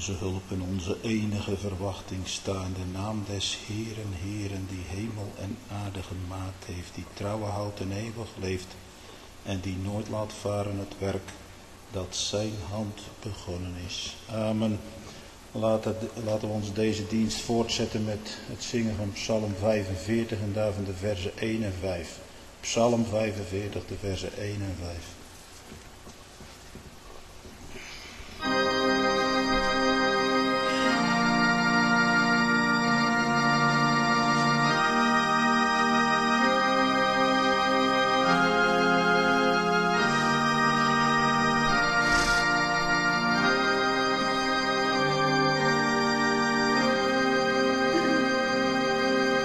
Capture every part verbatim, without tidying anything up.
onze hulp en onze enige verwachting staan. De naam des Heeren, Heeren, die hemel en aarde gemaakt heeft, die trouwe houdt en eeuwig leeft en die nooit laat varen het werk dat zijn hand begonnen is. Amen. Laten, laten we ons deze dienst voortzetten met het zingen van Psalm vijfenveertig en daarvan de versen één en vijf. Psalm vijfenveertig, de versen één en vijf.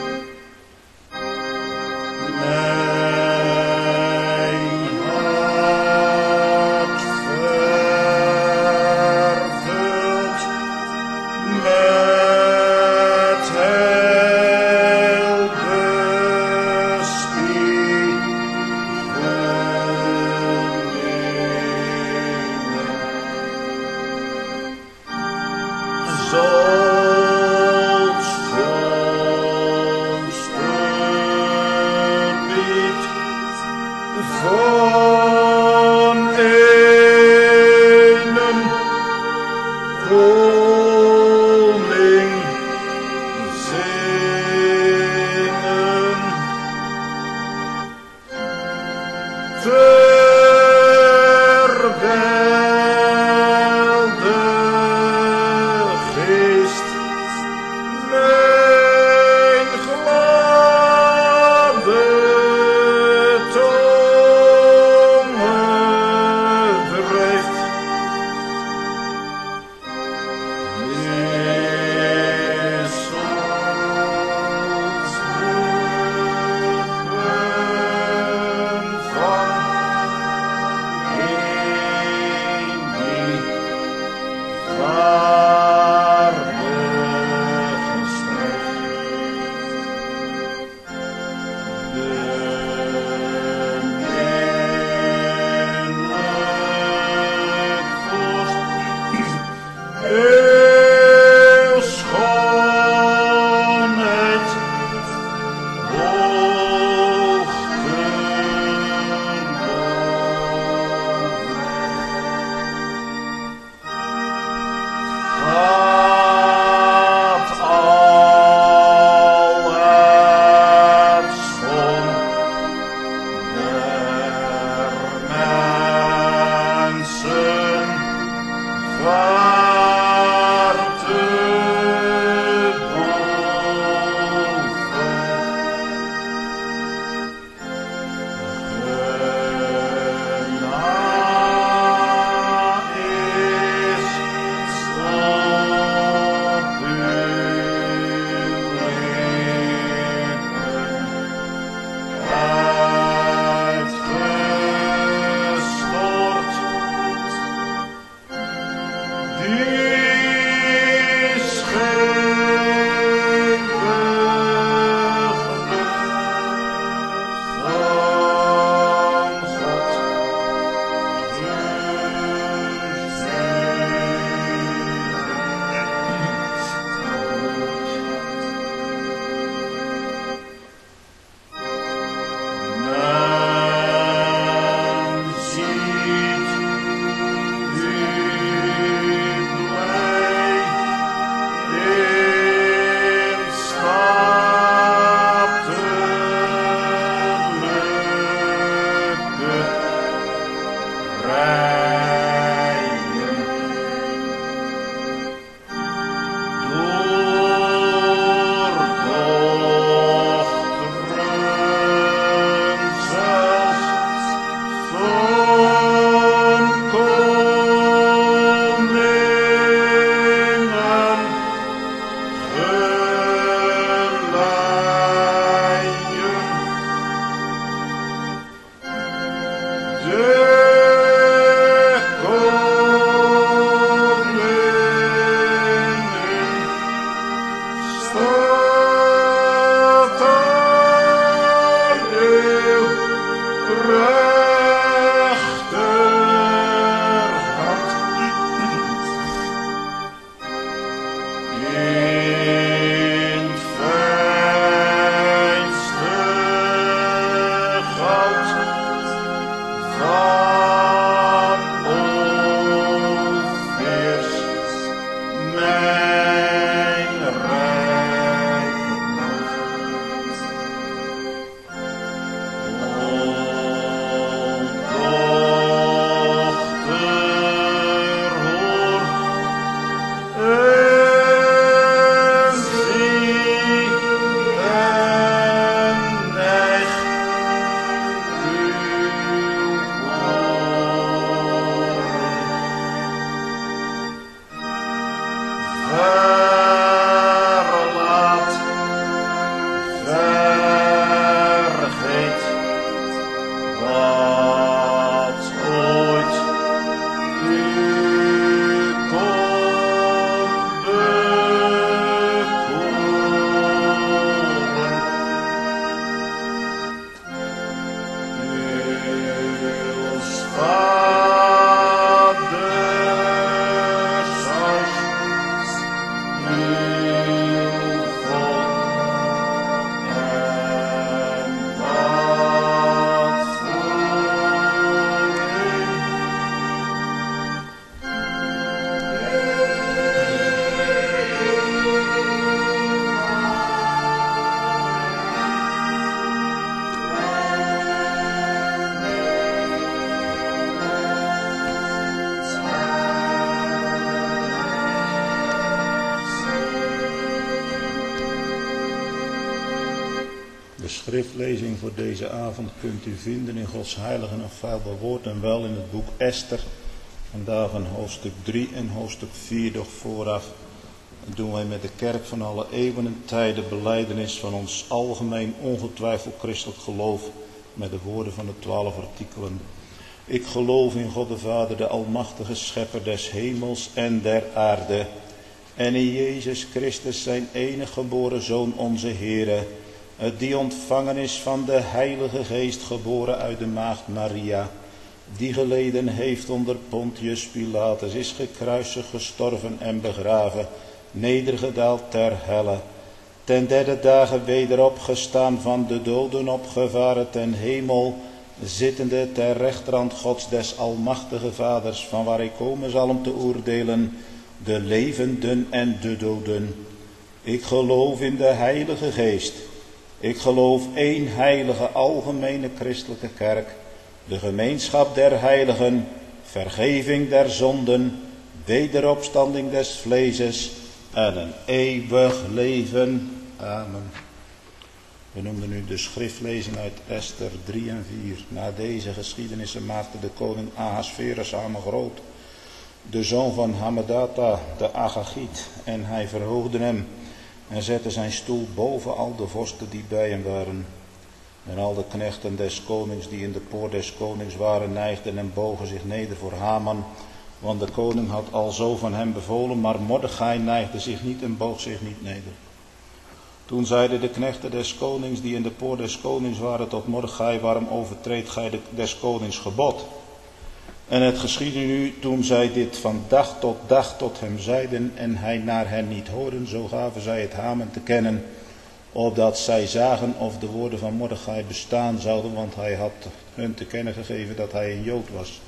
Mijn hart schriftlezing voor deze avond kunt u vinden in Gods heilige en feilbaar woord en wel in het boek Esther. En daarvan hoofdstuk drie en hoofdstuk vier, doch vooraf doen wij met de kerk van alle eeuwen en tijden belijdenis van ons algemeen ongetwijfeld christelijk geloof met de woorden van de twaalf artikelen. Ik geloof in God de Vader, de almachtige schepper des hemels en der aarde, en in Jezus Christus zijn enige geboren Zoon onze Heere, die ontvangen is van de Heilige Geest, geboren uit de maagd Maria, die geleden heeft onder Pontius Pilatus, is gekruisigd, gestorven en begraven, nedergedaald ter helle, ten derde dagen weder opgestaan, van de doden opgevaren ten hemel, zittende ter rechterhand Gods des almachtige Vaders, van waar hij komen zal om te oordelen de levenden en de doden. Ik geloof in de Heilige Geest. Ik geloof één heilige algemene christelijke kerk, de gemeenschap der heiligen, vergeving der zonden, wederopstanding des vleeses en een eeuwig leven. Amen. We noemden nu de schriftlezing uit Esther drie en vier. Na deze geschiedenissen maakte de koning Ahasverus Haman groot, de zoon van Hammedata, de Agagiet, en hij verhoogde hem en zette zijn stoel boven al de vorsten die bij hem waren. En al de knechten des konings die in de poort des konings waren, neigden en bogen zich neder voor Haman, want de koning had al zo van hem bevolen, maar Mordechai neigde zich niet en boog zich niet neder. Toen zeiden de knechten des konings die in de poort des konings waren tot Mordechai, waarom overtreedt gij de, des konings gebod? En het geschiedde nu, toen zij dit van dag tot dag tot hem zeiden en hij naar hen niet hoorde, zo gaven zij het Haman te kennen, opdat zij zagen of de woorden van Mordechai bestaan zouden, want hij had hun te kennen gegeven dat hij een Jood was.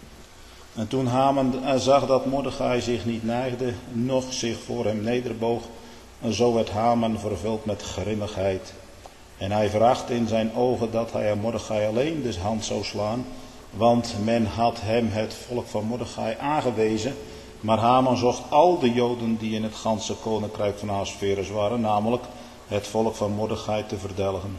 En toen Haman zag dat Mordechai zich niet neigde, noch zich voor hem nederboog, en zo werd Haman vervuld met grimmigheid. En hij verachtte in zijn ogen dat hij aan Mordechai alleen de hand zou slaan, want men had hem het volk van Mordechai aangewezen, maar Haman zocht al de Joden die in het ganse koninkrijk van Ahasverus waren, namelijk het volk van Mordechai, te verdelgen.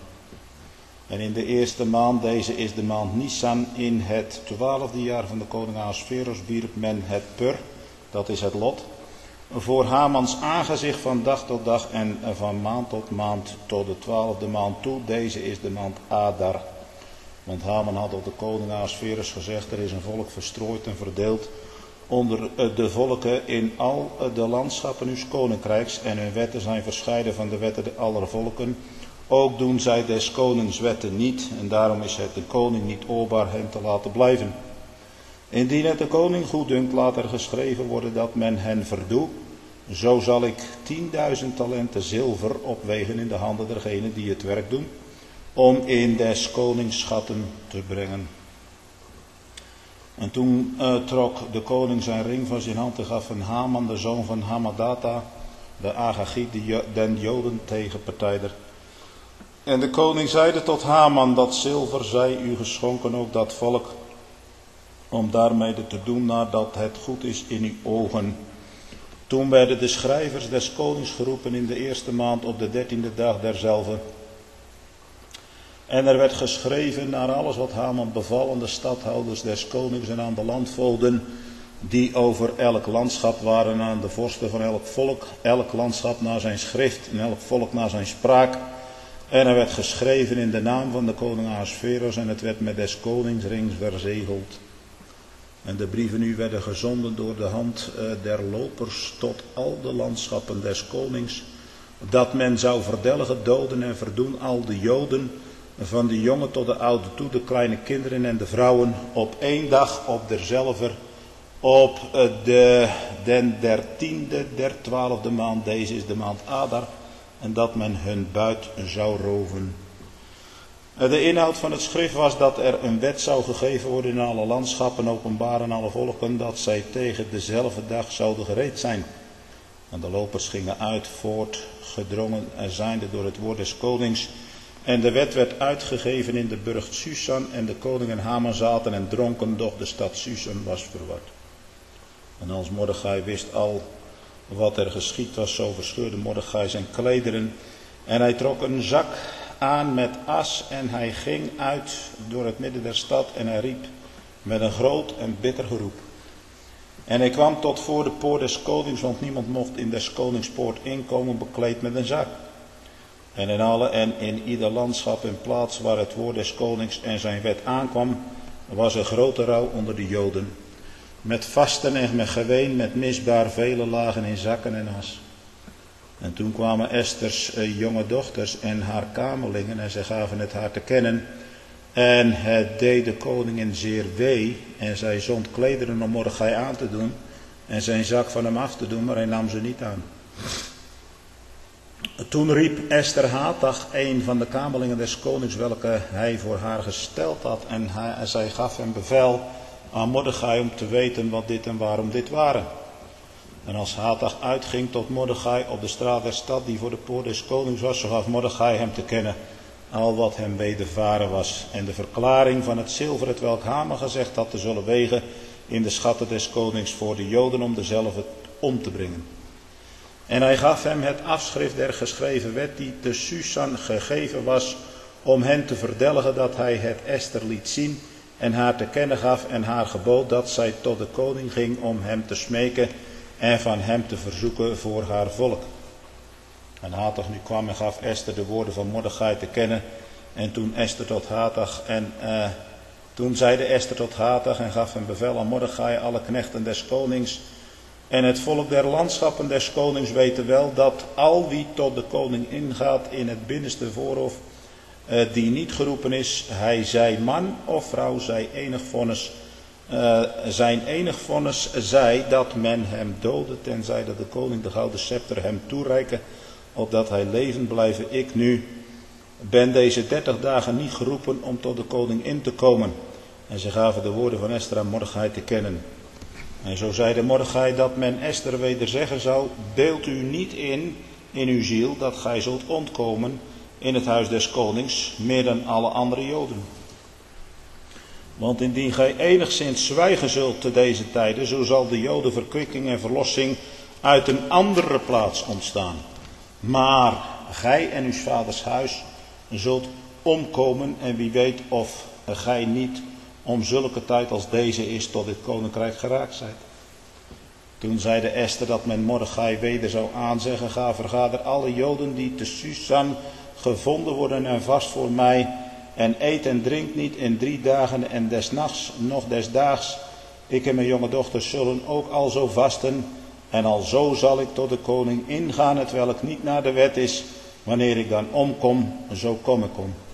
En in de eerste maand, deze is de maand Nisan, in het twaalfde jaar van de koning Ahasverus, wierp men het pur, dat is het lot, voor Hamans aangezicht van dag tot dag en van maand tot maand tot de twaalfde maand toe. Deze is de maand Adar. Want Haman had tot de koning Ahasverus gezegd, er is een volk verstrooid en verdeeld onder de volken in al de landschappen uws koninkrijks, en hun wetten zijn verscheiden van de wetten aller volken. Ook doen zij des konings wetten niet, en daarom is het de koning niet oorbaar hen te laten blijven. Indien het de koning goeddunkt, laat er geschreven worden dat men hen verdoe. Zo zal ik tienduizend talenten zilver opwegen in de handen dergenen die het werk doen, om in des konings schatten te brengen. En toen uh, trok de koning zijn ring van zijn hand en gaf een Haman, de zoon van Hammedata, de Agagiet, den Joden tegenpartijder. En de koning zeide tot Haman, dat zilver zij u geschonken, ook dat volk, om daarmee te doen nadat het goed is in uw ogen. Toen werden de schrijvers des konings geroepen in de eerste maand op de dertiende dag derzelve. En er werd geschreven naar alles wat Haman beval aan de stadhouders des konings en aan de landvoogden, die over elk landschap waren, aan de vorsten van elk volk, elk landschap naar zijn schrift en elk volk naar zijn spraak. En er werd geschreven in de naam van de koning Ahasveros en het werd met des konings rings verzegeld. En de brieven nu werden gezonden door de hand der lopers tot al de landschappen des konings, dat men zou verdelgen, doden en verdoen al de Joden, van de jongen tot de oude toe, de kleine kinderen en de vrouwen, op één dag op derzelver, op de den dertiende der twaalfde maand, deze is de maand Adar, en dat men hun buit zou roven. De inhoud van het schrift was dat er een wet zou gegeven worden in alle landschappen, openbaar aan alle volken, dat zij tegen dezelfde dag zouden gereed zijn. En de lopers gingen uit, voortgedrongen zijnde door het woord des konings. En de wet werd uitgegeven in de burcht Susan, en de koning en Haman zaten en dronken, doch de stad Susan was verward. En als Mordechai wist al wat er geschied was, zo verscheurde Mordechai zijn klederen, en hij trok een zak aan met as, en hij ging uit door het midden der stad, en hij riep met een groot en bitter geroep. En hij kwam tot voor de poort des konings, want niemand mocht in des konings poort inkomen bekleed met een zak. En in alle en in ieder landschap en plaats waar het woord des konings en zijn wet aankwam, was er grote rouw onder de Joden. Met vasten en met geween, met misbaar, vele lagen in zakken en as. En toen kwamen Esters uh, jonge dochters en haar kamerlingen, en zij gaven het haar te kennen. En het deed de koningin zeer wee, en zij zond klederen om Mordechai aan te doen, en zijn zak van hem af te doen, maar hij nam ze niet aan. Toen riep Esther Hatach, een van de kamerlingen des konings, welke hij voor haar gesteld had, en hij, zij gaf hem bevel aan Mordechai om te weten wat dit en waarom dit waren. En als Hatach uitging tot Mordechai op de straat der stad, die voor de poort des konings was, zo gaf Mordechai hem te kennen al wat hem wedervaren was, en de verklaring van het zilver, het welk Haman gezegd had te zullen wegen in de schatten des konings voor de Joden, om dezelfde om te brengen. En hij gaf hem het afschrift der geschreven wet die te Susan gegeven was, om hen te verdelgen, dat hij het Esther liet zien en haar te kennen gaf, en haar gebood dat zij tot de koning ging om hem te smeken en van hem te verzoeken voor haar volk. En Hatach nu kwam en gaf Esther de woorden van Mordechai te kennen. En toen Esther tot Hatach en uh, toen zeide Esther tot Hatach en gaf hem bevel aan Mordechai, alle knechten des konings en het volk der landschappen des konings weten wel dat al wie tot de koning ingaat in het binnenste voorhof, uh, die niet geroepen is, hij zij man of vrouw, zij enig vonnis, uh, zijn enig vonnis zij dat men hem dode, tenzij dat de koning de gouden scepter hem toereiken, opdat hij levend blijven. Ik nu ben deze dertig dagen niet geroepen om tot de koning in te komen. En ze gaven de woorden van Esther aan Mordechai te kennen. En zo zeide Mordechai dat men Esther wederzeggen zou, beeld u niet in, in uw ziel, dat gij zult ontkomen in het huis des konings, meer dan alle andere Joden. Want indien gij enigszins zwijgen zult te deze tijden, zo zal de Joden verkwikking en verlossing uit een andere plaats ontstaan. Maar gij en uw vaders huis zult omkomen, en wie weet of gij niet om zulke tijd als deze is tot dit koninkrijk geraakt zijt. Toen zeide Esther dat men Mordechai weder zou aanzeggen, ga vergader alle Joden die te Susan gevonden worden en vast voor mij, en eet en drink niet in drie dagen en des nachts nog des daags. Ik en mijn jonge dochters zullen ook al zo vasten, en alzo zal ik tot de koning ingaan, hetwel ik niet naar de wet is. Wanneer ik dan omkom, zo kom ik om.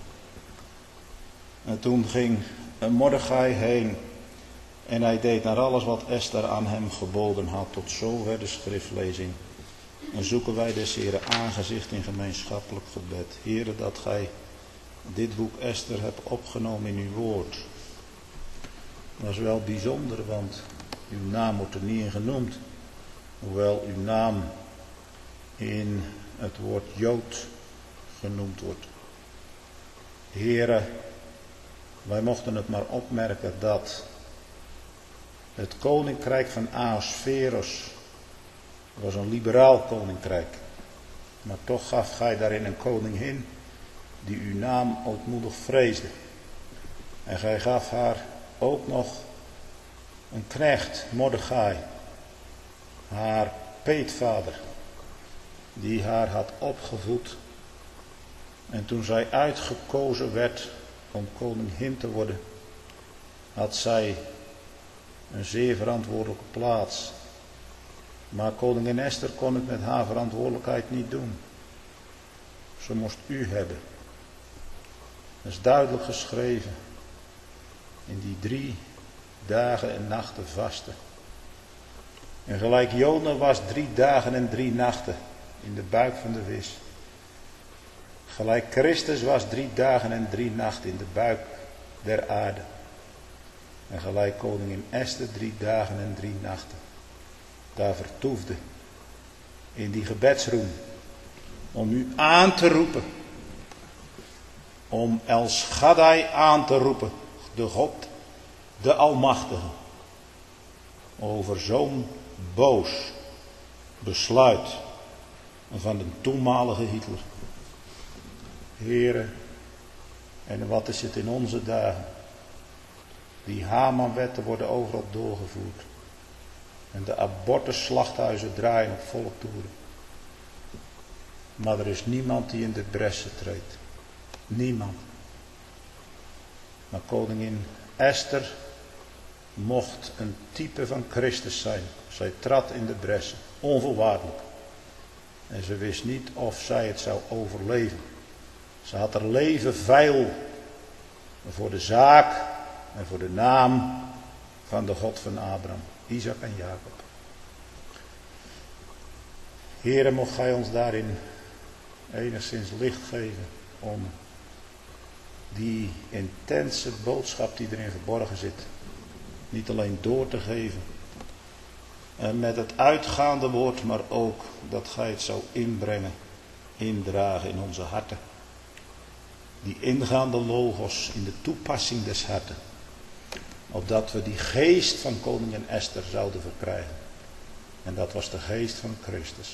En toen ging Mordechai heen, en hij deed naar alles wat Esther aan hem geboden had. Tot zover de schriftlezing. En zoeken wij des Heeren aangezicht in gemeenschappelijk gebed. Heere, dat gij dit boek Esther hebt opgenomen in uw woord. Dat is wel bijzonder, want uw naam wordt er niet in genoemd. Hoewel uw naam in het woord Jood genoemd wordt. Here, wij mochten het maar opmerken dat het koninkrijk van Ahasveros was een liberaal koninkrijk. Maar toch gaf gij daarin een koningin die uw naam ootmoedig vreesde. En gij gaf haar ook nog een knecht, Mordechai, haar peetvader, die haar had opgevoed. En toen zij uitgekozen werd om koningin te worden, had zij een zeer verantwoordelijke plaats. Maar koningin Esther kon het met haar verantwoordelijkheid niet doen. Ze moest u hebben. Dat is duidelijk geschreven in die drie dagen en nachten vasten. En gelijk Jona was drie dagen en drie nachten in de buik van de vis. Gelijk Christus was drie dagen en drie nachten in de buik der aarde. En gelijk koningin Esther drie dagen en drie nachten daar vertoefde in die gebedsroom om u aan te roepen. Om El Shaddai aan te roepen, de God, de Almachtige. Over zo'n boos besluit van de toenmalige Hitler. Heren, en wat is het in onze dagen? Die Hamanwetten worden overal doorgevoerd. En de abortusslachthuizen draaien op volle toeren. Maar er is niemand die in de bressen treedt. Niemand. Maar koningin Esther mocht een type van Christus zijn. Zij trad in de bressen, onvoorwaardelijk. En ze wist niet of zij het zou overleven. Ze had haar leven veil voor de zaak en voor de naam van de God van Abraham, Isaac en Jacob. Heere, mocht gij ons daarin enigszins licht geven om die intense boodschap die erin verborgen zit, niet alleen door te geven en met het uitgaande woord, maar ook dat gij het zou inbrengen, indragen in onze harten. Die ingaande logos in de toepassing des harten. Opdat we die geest van koningin Esther zouden verkrijgen. En dat was de geest van Christus.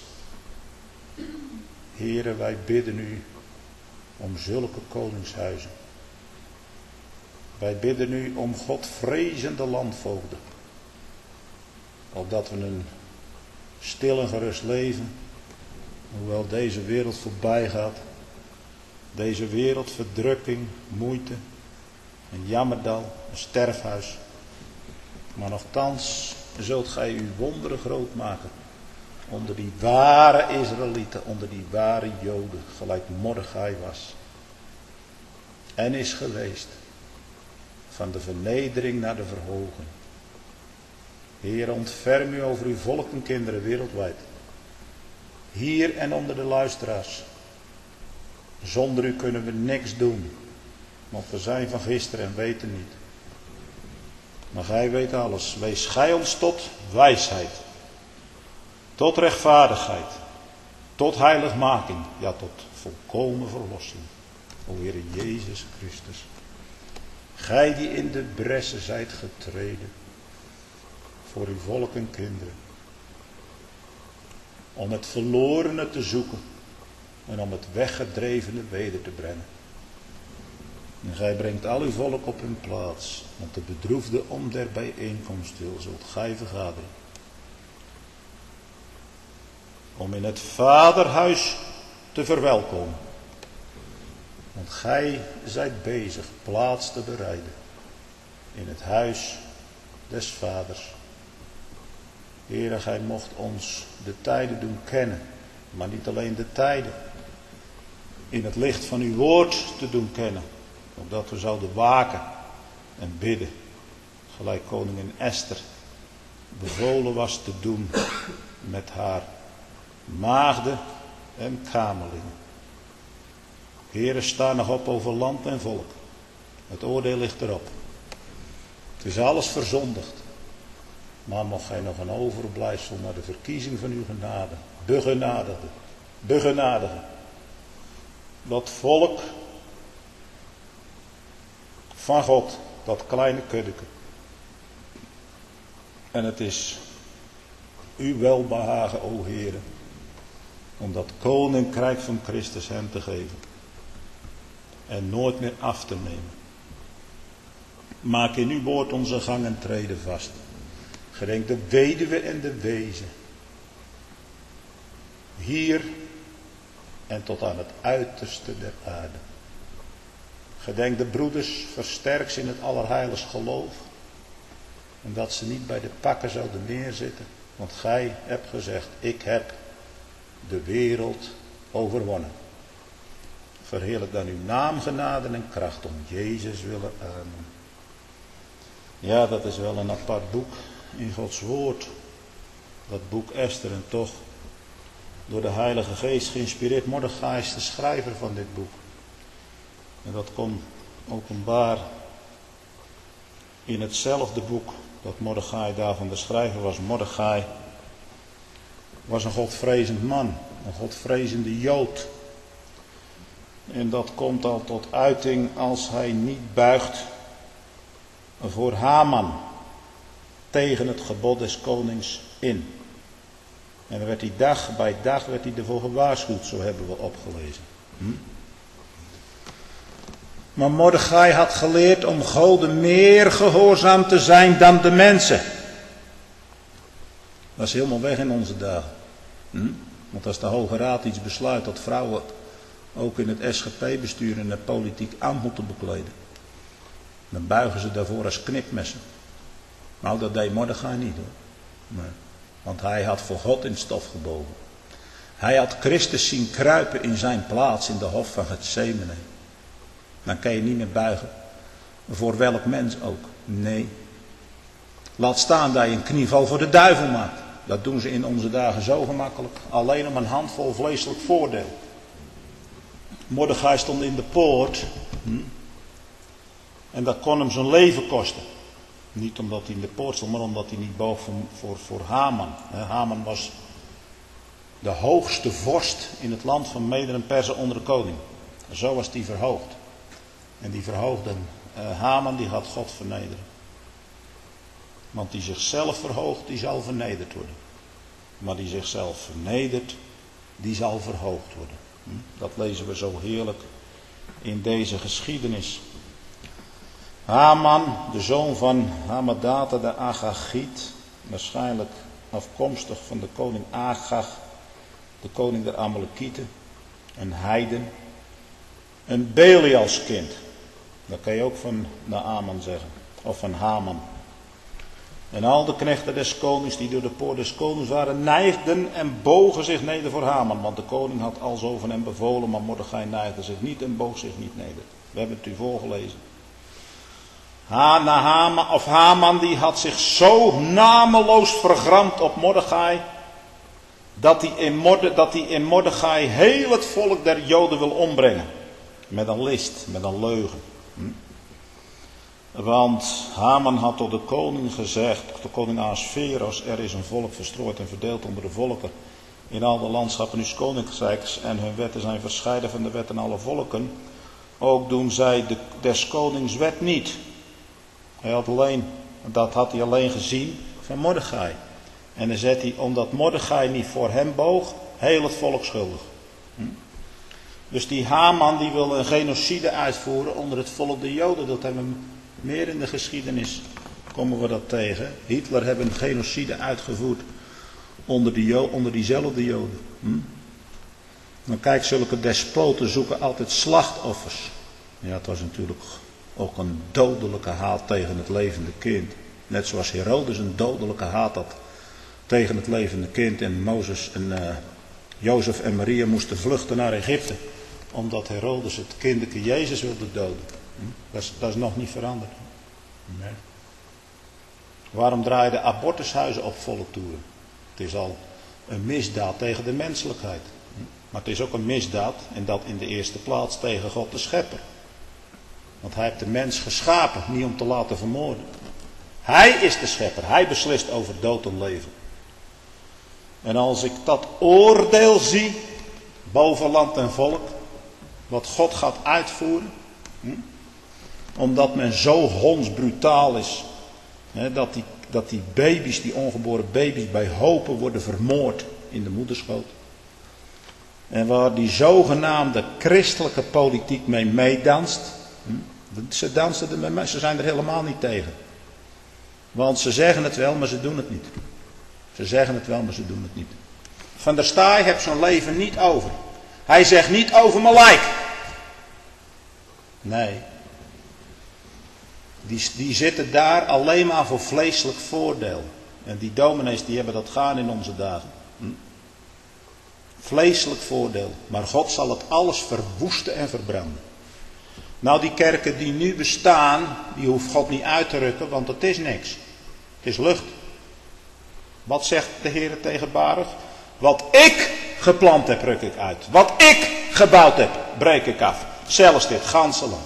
Heere, wij bidden u om zulke koningshuizen. Wij bidden u om godvrezende landvoogden. Opdat we een stil en gerust leven, hoewel deze wereld voorbij gaat. Deze wereld, verdrukking, moeite, een jammerdal, een sterfhuis. Maar nochtans zult gij uw wonderen groot maken. Onder die ware Israëlieten, onder die ware Joden, gelijk Mordechai was. En is geweest. Van de vernedering naar de verhoging. Heer, ontferm u over uw volk en kinderen wereldwijd. Hier en onder de luisteraars. Zonder u kunnen we niks doen. Want we zijn van gisteren en weten niet. Maar gij weet alles. Wees gij ons tot wijsheid. Tot rechtvaardigheid. Tot heiligmaking. Ja, tot volkomen verlossing. O Heere Jezus Christus. Gij die in de bressen zijt getreden. Voor uw volk en kinderen. Om het verlorene te zoeken. En om het weggedrevene weder te brengen. En gij brengt al uw volk op hun plaats. Want de bedroefde om der bijeenkomst wil zult gij vergaderen. Om in het vaderhuis te verwelkomen. Want gij zijt bezig plaats te bereiden. In het huis des vaders. Heere, gij mocht ons de tijden doen kennen. Maar niet alleen de tijden. In het licht van uw woord te doen kennen. Opdat we zouden waken en bidden. Gelijk koningin Esther bevolen was te doen met haar maagden en kamerlingen. Heere, sta nog op over land en volk. Het oordeel ligt erop. Het is alles verzondigd. Maar mocht gij nog een overblijfsel naar de verkiezing van uw genade. Begenadigde. Begenadigde. Dat volk van God. Dat kleine kuddeke. En het is uw welbehagen, o Heere, om dat koninkrijk van Christus hem te geven. En nooit meer af te nemen. Maak in uw woord onze gang en treden vast. Gedenk de weduwe en de wezen. Hier en tot aan het uiterste der aarde. Gedenk de broeders, versterk ze in het allerheiligst geloof. En dat ze niet bij de pakken zouden neerzitten. Want gij hebt gezegd, ik heb de wereld overwonnen. Verheerlijk dan uw naam, genade en kracht om Jezus willen. Amen. Ja, dat is wel een apart boek in Gods woord. Dat boek Esther, en toch door de Heilige Geest geïnspireerd. Mordechai is de schrijver van dit boek. En dat komt openbaar in hetzelfde boek dat Mordechai daarvan de schrijver was. Mordechai was een godvrezend man, een godvrezende Jood. En dat komt al tot uiting als hij niet buigt voor Haman tegen het gebod des konings in. En dan werd hij dag bij dag werd hij ervoor gewaarschuwd, zo hebben we opgelezen. Hm? Maar Mordechai had geleerd om God meer gehoorzaam te zijn dan de mensen. Dat is helemaal weg in onze dagen. Hm? Want als de Hoge Raad iets besluit dat vrouwen ook in het S G P-bestuur en de politiek ambt moeten bekleden, dan buigen ze daarvoor als knipmessen. Nou, dat deed Mordechai niet hoor. Nee. Want hij had voor God in stof gebogen. Hij had Christus zien kruipen in zijn plaats in de hof van Getsemane. Dan kan je niet meer buigen. Voor welk mens ook. Nee. Laat staan dat je een knieval voor de duivel maakt. Dat doen ze in onze dagen zo gemakkelijk. Alleen om een handvol vleeselijk voordeel. Mordechai stond in de poort. Hm? En dat kon hem zijn leven kosten. Niet omdat hij in de poort stond, maar omdat hij niet boog voor, voor, voor Haman. Haman was de hoogste vorst in het land van Mede en Perzen onder de koning. Zo was hij verhoogd. En die verhoogde uh, Haman, die gaat God vernederen. Want die zichzelf verhoogt, die zal vernederd worden. Maar die zichzelf vernedert, die zal verhoogd worden. Hm? Dat lezen we zo heerlijk in deze geschiedenis. Haman, de zoon van Hammedata de Agagiet, waarschijnlijk afkomstig van de koning Agag, de koning der Amalekieten, een heiden, een Belialskind. Dat kan je ook van Naaman zeggen, of van Haman. En al de knechten des konings die door de poort des konings waren, neigden en bogen zich neder voor Haman. Want de koning had alzo van hem bevolen, maar Mordechai neigde zich niet en boog zich niet neder. We hebben het u voorgelezen. Ha, na Haman, of Haman die had zich zo nameloos vergramd op Mordechai, dat hij in, Morde, dat hij in Mordechai heel het volk der Joden wil ombrengen. Met een list, met een leugen. Hm? Want Haman had tot de koning gezegd, de koning Ahasveros, er is een volk verstrooid en verdeeld onder de volken in al de landschappen uws koninkrijks en hun wetten zijn verscheiden van de wetten alle volken. Ook doen zij de, des konings wet niet. Hij had alleen, dat had hij alleen gezien van Mordechai. En dan zet hij, omdat Mordechai niet voor hem boog, heel het volk schuldig. Hm? Dus die Haman die wil een genocide uitvoeren onder het volk der Joden. Dat hebben we meer in de geschiedenis, komen we dat tegen. Hitler heeft een genocide uitgevoerd onder, die Jo- onder diezelfde Joden. Hm? Maar kijk, zulke despoten zoeken altijd slachtoffers. Ja, het was natuurlijk ook een dodelijke haat tegen het levende kind. Net zoals Herodes een dodelijke haat had tegen het levende kind. En Mozes en uh, Jozef en Maria moesten vluchten naar Egypte. Omdat Herodes het kinderke Jezus wilde doden. Hm? Dat, is, dat is nog niet veranderd. Nee. Waarom draaien abortushuizen op volle toeren? Het is al een misdaad tegen de menselijkheid. Hm? Maar het is ook een misdaad, en dat in de eerste plaats tegen God de Schepper. Want hij heeft de mens geschapen, niet om te laten vermoorden. Hij is de schepper. Hij beslist over dood en leven. En als ik dat oordeel zie, boven land en volk, wat God gaat uitvoeren, hm, omdat men zo hondsbrutaal is, hè, dat, die, dat die baby's, die ongeboren baby's bij hopen worden vermoord in de moederschoot. En waar die zogenaamde christelijke politiek mee meedanst. Hm, ze dansen er mee, ze zijn er helemaal niet tegen. Want ze zeggen het wel, maar ze doen het niet. Ze zeggen het wel, maar ze doen het niet. Van der Staaij heeft zijn leven niet over. Hij zegt niet over mijn lijk. Nee. Die, die zitten daar alleen maar voor vleeselijk voordeel. En die dominees die hebben dat gaan in onze dagen. Hm? Vleeselijk voordeel. Maar God zal het alles verwoesten en verbranden. Nou, die kerken die nu bestaan, die hoeft God niet uit te rukken, want het is niks. Het is lucht. Wat zegt de Heer tegen Baruch? Wat ik geplant heb, ruk ik uit. Wat ik gebouwd heb, breek ik af. Zelfs dit ganse land.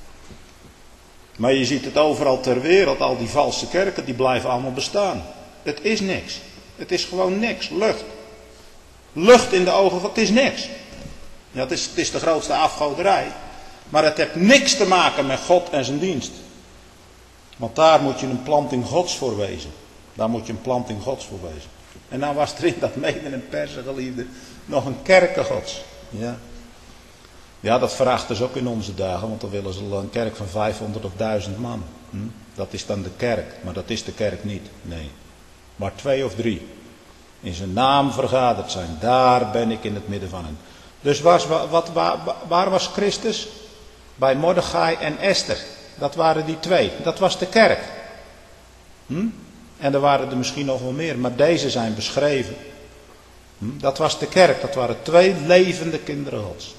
Maar je ziet het overal ter wereld, al die valse kerken, die blijven allemaal bestaan. Het is niks. Het is gewoon niks. Lucht. Lucht in de ogen van, het is niks. Ja, het is, het is de grootste afgoderij. Maar het heeft niks te maken met God en zijn dienst. Want daar moet je een planting Gods voor wezen. Daar moet je een planting Gods voor wezen. En nou was er in dat Meden en Persen, geliefde, nog een kerken Gods. Ja. Ja, dat verachten ze ook in onze dagen, want dan willen ze een kerk van vijfhonderd of duizend man. Hm? Dat is dan de kerk, maar dat is de kerk niet. Nee. Maar twee of drie in zijn naam vergaderd zijn, daar ben ik in het midden van hen. Dus was, wat, waar, waar was Christus? Bij Mordechai en Esther. Dat waren die twee. Dat was de kerk. Hm? En er waren er misschien nog wel meer, maar deze zijn beschreven. Hm? Dat was de kerk. Dat waren twee levende kinderen Gods.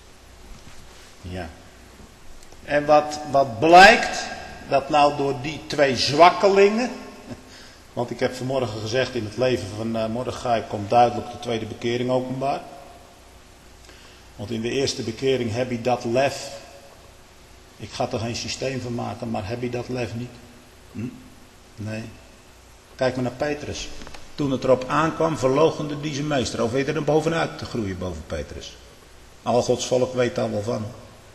Ja. En wat, wat blijkt, dat nou door die twee zwakkelingen, want ik heb vanmorgen gezegd, in het leven van uh, Mordechai komt duidelijk de tweede bekering openbaar. Want in de eerste bekering heb je dat lef. Ik ga er geen systeem van maken, maar heb je dat lef niet? Hm? Nee. Kijk maar naar Petrus. Toen het erop aankwam, verloochende die zijn meester. Of weet er bovenuit te groeien boven Petrus. Al Gods volk weet daar wel van.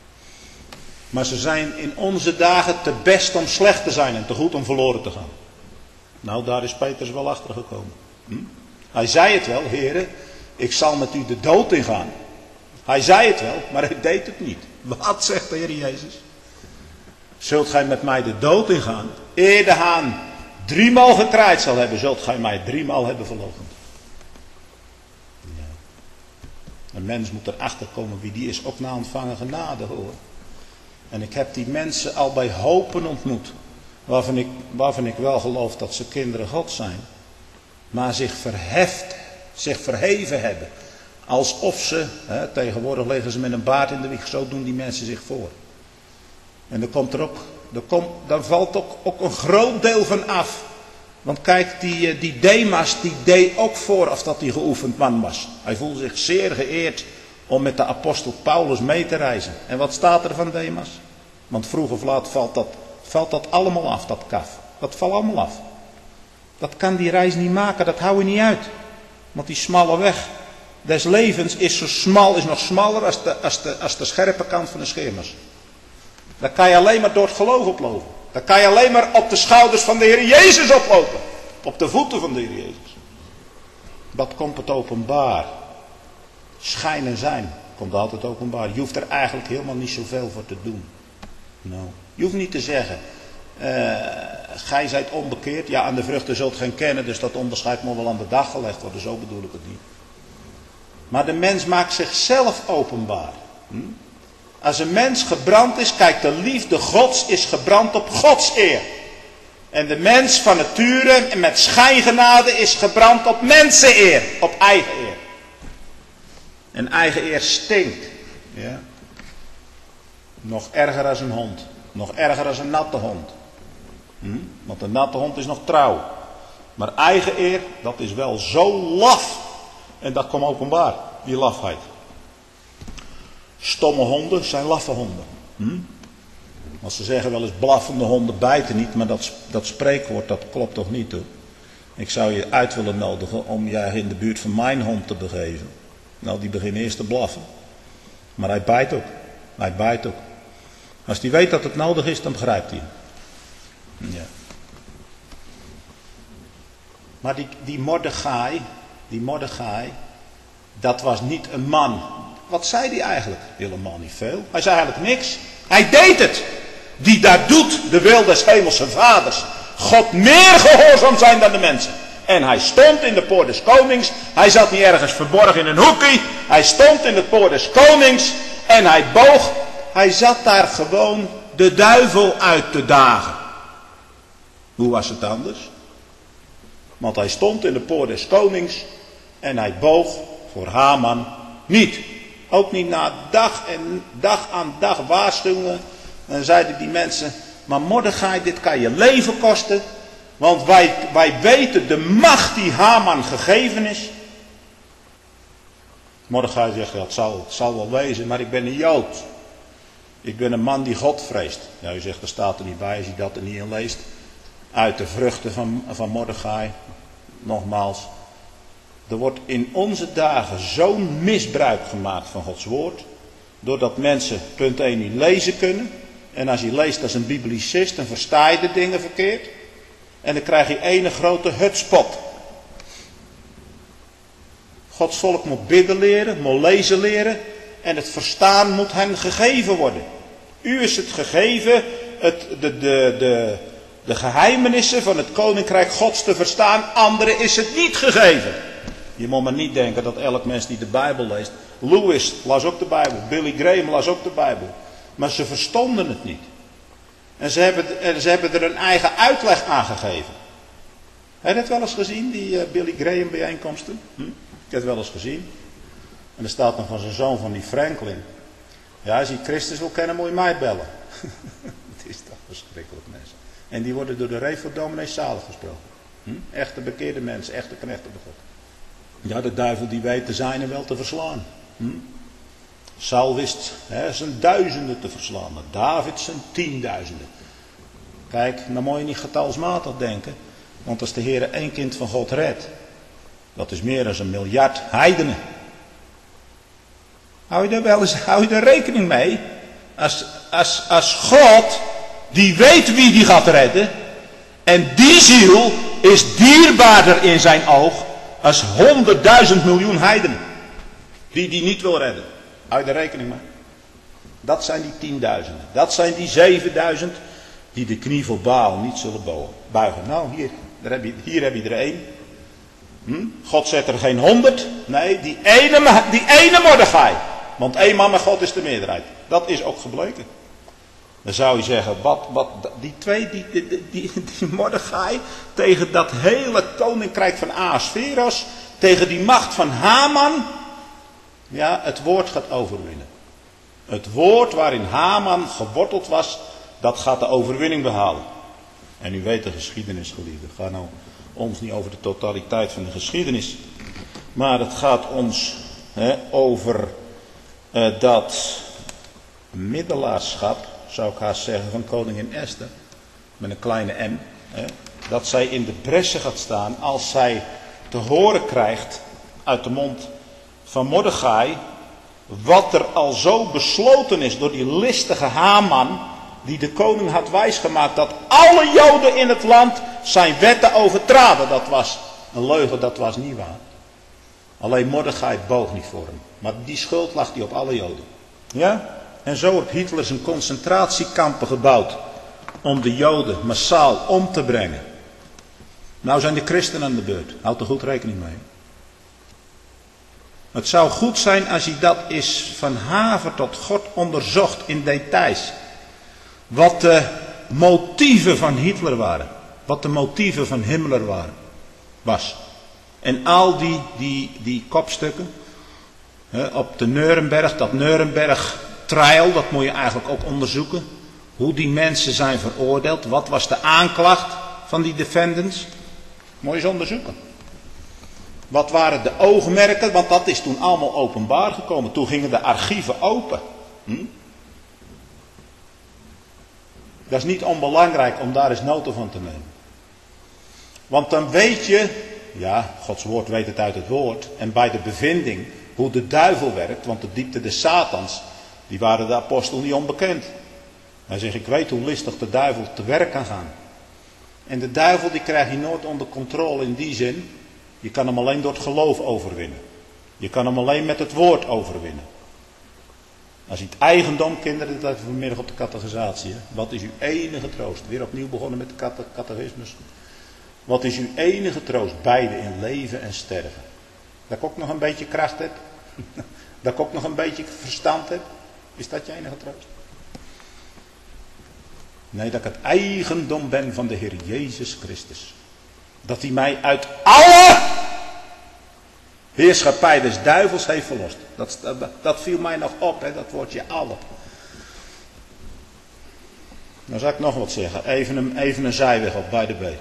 Maar ze zijn in onze dagen te best om slecht te zijn en te goed om verloren te gaan. Nou, daar is Petrus wel achter gekomen. Hm? Hij zei het wel, heren, ik zal met u de dood ingaan. Hij zei het wel, maar hij deed het niet. Wat zegt de Heer Jezus? Zult gij met mij de dood ingaan? Eer de haan driemaal gekraaid zal hebben, zult gij mij driemaal hebben verloochend. Ja. Een mens moet erachter komen wie die is, ook na ontvangen genade, hoor. En ik heb die mensen al bij hopen ontmoet, waarvan ik, waarvan ik wel geloof dat ze kinderen Gods zijn, maar zich verheft, zich verheven hebben. Alsof ze, hè, tegenwoordig liggen ze met een baard in de wieg, zo doen die mensen zich voor. En dan komt er ook, er komt, dan valt ook, ook een groot deel van af. Want kijk, die, die Demas, die deed ook voor of dat hij geoefend man was. Hij voelde zich zeer geëerd om met de apostel Paulus mee te reizen. En wat staat er van Demas? Want vroeg of laat valt dat, valt dat allemaal af, dat kaf. Dat valt allemaal af. Dat kan die reis niet maken, dat hou je niet uit. Want die smalle weg des levens is zo smal, is nog smaller als de, als de, als de scherpe kant van een scheermes. Daar kan je alleen maar door het geloof oplopen. Daar kan je alleen maar op de schouders van de Heer Jezus oplopen. Op de voeten van de Heer Jezus. Dat komt het openbaar. Schijn en zijn komt altijd openbaar. Je hoeft er eigenlijk helemaal niet zoveel voor te doen. Nou, je hoeft niet te zeggen, uh, gij zijt onbekeerd. Ja, aan de vruchten zult geen kennen, dus dat onderscheid moet wel aan de dag gelegd worden. Zo bedoel ik het niet. Maar de mens maakt zichzelf openbaar. Hm? Als een mens gebrand is, kijk, de liefde Gods is gebrand op Gods eer. En de mens van nature en met schijngenade is gebrand op menseneer, op eigen eer. En eigen eer stinkt. Ja. Nog erger als een hond. Nog erger als een natte hond. Hm? Want een natte hond is nog trouw. Maar eigen eer, dat is wel zo laf. En dat komt openbaar, die lafheid. Stomme honden zijn laffe honden. Hm? Want ze zeggen wel eens blaffende honden bijten niet, maar dat, dat spreekwoord dat klopt toch niet hoor. Ik zou je uit willen nodigen om je in de buurt van mijn hond te begeven. Nou, die begint eerst te blaffen. Maar hij bijt ook. Hij bijt ook. Als hij weet dat het nodig is, dan begrijpt hij. Ja. Maar die, die Mordechai, die Mordechai, dat was niet een man. Wat zei hij eigenlijk? Helemaal niet veel. Hij zei eigenlijk niks. Hij deed het. Die daar doet de wil des hemelse vaders. God meer gehoorzaam zijn dan de mensen. En hij stond in de poort des konings. Hij zat niet ergens verborgen in een hoekje. Hij stond in de poort des konings. En hij boog. Hij zat daar gewoon de duivel uit te dagen. Hoe was het anders? Want hij stond in de poort des konings. En hij boog voor Haman niet. Ook niet na dag en dag aan dag waarschuwingen. Dan zeiden die mensen, maar Mordechai, dit kan je leven kosten. Want wij, wij weten de macht die Haman gegeven is. Mordechai zegt, ja, het zal, het zal wel wezen, maar ik ben een Jood. Ik ben een man die God vreest. Ja, u zegt, er staat er niet bij als je dat er niet in leest. Uit de vruchten van, van Mordechai. Nogmaals. Er wordt in onze dagen zo'n misbruik gemaakt van Gods woord. Doordat mensen, punt één, niet lezen kunnen. En als je leest als een biblicist, dan versta je de dingen verkeerd. En dan krijg je ene grote hutspot. Gods volk moet bidden leren, moet lezen leren. En het verstaan moet hen gegeven worden. U is het gegeven, het, de, de, de, de geheimenissen van het koninkrijk Gods te verstaan. Anderen is het niet gegeven. Je moet maar niet denken dat elk mens die de Bijbel leest. Lewis las ook de Bijbel. Billy Graham las ook de Bijbel. Maar ze verstonden het niet. En ze hebben, en ze hebben er een eigen uitleg aan gegeven. Heb je het wel eens gezien, die uh, Billy Graham bijeenkomsten? Hm? Ik heb het wel eens gezien. En er staat nog van zijn zoon van die Franklin. Ja, als je Christus wil kennen, moet je mij bellen. Het is toch verschrikkelijk, mensen. En die worden door de Reefort dominee zalig gesproken. Hm? Echte bekeerde mensen, echte knechten bij God. Ja, de duivel die weet de zijne wel te verslaan. Hm? Saul wist hè, zijn duizenden te verslaan. Maar David zijn tienduizenden. Kijk, dan moet je niet getalsmatig denken. Want als de Heer één kind van God redt. Dat is meer dan een miljard heidenen. Hou je er wel eens hou je er rekening mee? Als, als, als God die weet wie die gaat redden. En die ziel is dierbaarder in zijn oog. Als honderdduizend miljoen heidenen. Die die niet wil redden. Hou je er rekening mee? Dat zijn die tienduizenden. Dat zijn die zevenduizend die de knie voor Baal niet zullen buigen. Nou, hier, daar heb je, hier heb je er één. Hm? God zet er geen honderd. Nee, die ene, die ene Mordechai. Want één man met God is de meerderheid. Dat is ook gebleken. Dan zou je zeggen, wat, wat, die twee, die, die, die, die, die Mordechai tegen dat hele koninkrijk van Ahasveros, tegen die macht van Haman. Ja, het woord gaat overwinnen. Het woord waarin Haman geworteld was, dat gaat de overwinning behalen. En u weet de geschiedenis, geliefden. Het gaat nou ons niet over de totaliteit van de geschiedenis. Maar het gaat ons hè, over uh, dat middelaarschap, zou ik haast zeggen, van koningin Esther. Met een kleine m. Hè, dat zij in de bresje gaat staan als zij te horen krijgt uit de mond van Mordechai. Wat er al zo besloten is door die listige Haman. Die de koning had wijsgemaakt dat alle Joden in het land zijn wetten overtraden. Dat was een leugen, dat was niet waar. Alleen Mordechai boog niet voor hem. Maar die schuld lag die op alle Joden. Ja? En zo heeft Hitler zijn concentratiekampen gebouwd. Om de Joden massaal om te brengen. Nou zijn de christenen aan de beurt. Houd er goed rekening mee. Het zou goed zijn als je dat is van haver tot God onderzocht in details. Wat de motieven van Hitler waren. Wat de motieven van Himmler waren. Was. En al die, die, die kopstukken. Hè, op de Nuremberg. Dat Nuremberg trial. Dat moet je eigenlijk ook onderzoeken. Hoe die mensen zijn veroordeeld. Wat was de aanklacht van die defendants. Moet je eens onderzoeken. Wat waren de oogmerken. Want dat is toen allemaal openbaar gekomen. Toen gingen de archieven open. Hm? Dat is niet onbelangrijk om daar eens nota van te nemen. Want dan weet je, ja, Gods woord weet het uit het woord. En bij de bevinding hoe de duivel werkt, want de diepte des Satans, die waren de apostel niet onbekend. Hij zegt, ik weet hoe listig de duivel te werk kan gaan. En de duivel die krijg je nooit onder controle in die zin. Je kan hem alleen door het geloof overwinnen. Je kan hem alleen met het woord overwinnen. Als je het eigendom, kinderen, dat hebben we vanmiddag op de catechisatie. Hè? Wat is uw enige troost? Weer opnieuw begonnen met de cate- catechismus. Wat is uw enige troost? Beide in leven en sterven. Dat ik ook nog een beetje kracht heb. Dat ik ook nog een beetje verstand heb. Is dat je enige troost? Nee, dat ik het eigendom ben van de Heer Jezus Christus. Dat hij mij uit alle heerschappij des duivels heeft verlost. Dat, dat, dat viel mij nog op, hè, dat woordje alle. Nou zal ik nog wat zeggen. Even een, even een zijweg op bij de B.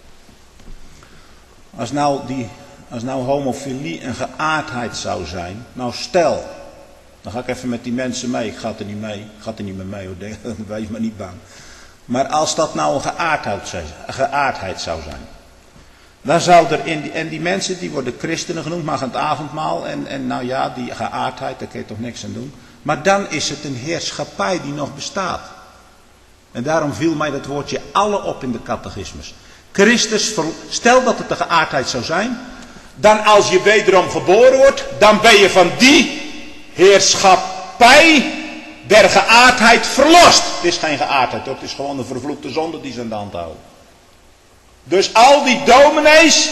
Als nou, die, als nou homofilie een geaardheid zou zijn. Nou stel. Dan ga ik even met die mensen mee. Ik ga er niet mee. Ik ga er niet meer mee hoor. Wees maar niet bang. Maar als dat nou een geaardheid, een geaardheid zou zijn. Dan zou er in die, en die mensen die worden christenen genoemd, maar aan het avondmaal. En, en nou ja, die geaardheid, daar kun je toch niks aan doen. Maar dan is het een heerschappij die nog bestaat. En daarom viel mij dat woordje alle op in de catechismus. Christus, stel dat het de geaardheid zou zijn. Dan als je wederom geboren wordt, dan ben je van die heerschappij der geaardheid verlost. Het is geen geaardheid, het is gewoon een vervloekte zonde die ze aan de hand houden. Dus al die dominees,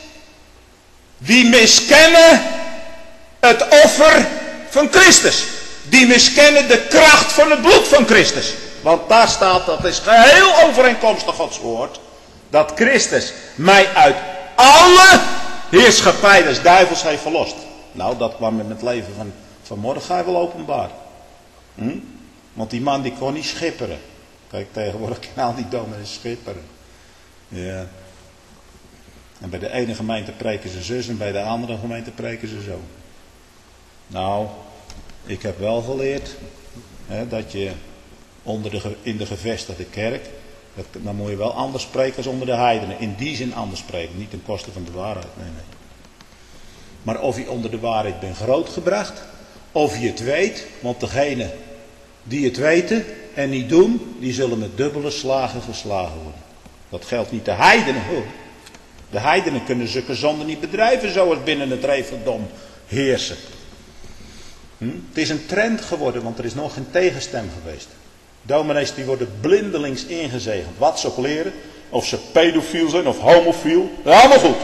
die miskennen het offer van Christus. Die miskennen de kracht van het bloed van Christus. Want daar staat, dat is geheel overeenkomstig Gods woord, dat Christus mij uit alle heerschappij des duivels heeft verlost. Nou, dat kwam in het leven van, van Mordechai wel openbaar. Hm? Want die man die kon niet schipperen. Kijk, tegenwoordig kan al die dominees schipperen. Ja. En bij de ene gemeente preken ze zus en bij de andere gemeente preken ze zo. Nou, ik heb wel geleerd hè, dat je onder de, in de gevestigde kerk, dat, dan moet je wel anders spreken als onder de heidenen. In die zin anders spreken, niet ten koste van de waarheid. Nee, nee. Maar of je onder de waarheid bent grootgebracht, of je het weet, want degene die het weten en niet doen, die zullen met dubbele slagen geslagen worden. Dat geldt niet de heidenen hoor. De heidenen kunnen zulke zonden niet bedrijven zoals binnen het reveldom heersen. Hm? Het is een trend geworden, want er is nog geen tegenstem geweest. Dominees die worden blindelings ingezegend. Wat ze ook leren, of ze pedofiel zijn of homofiel, allemaal goed.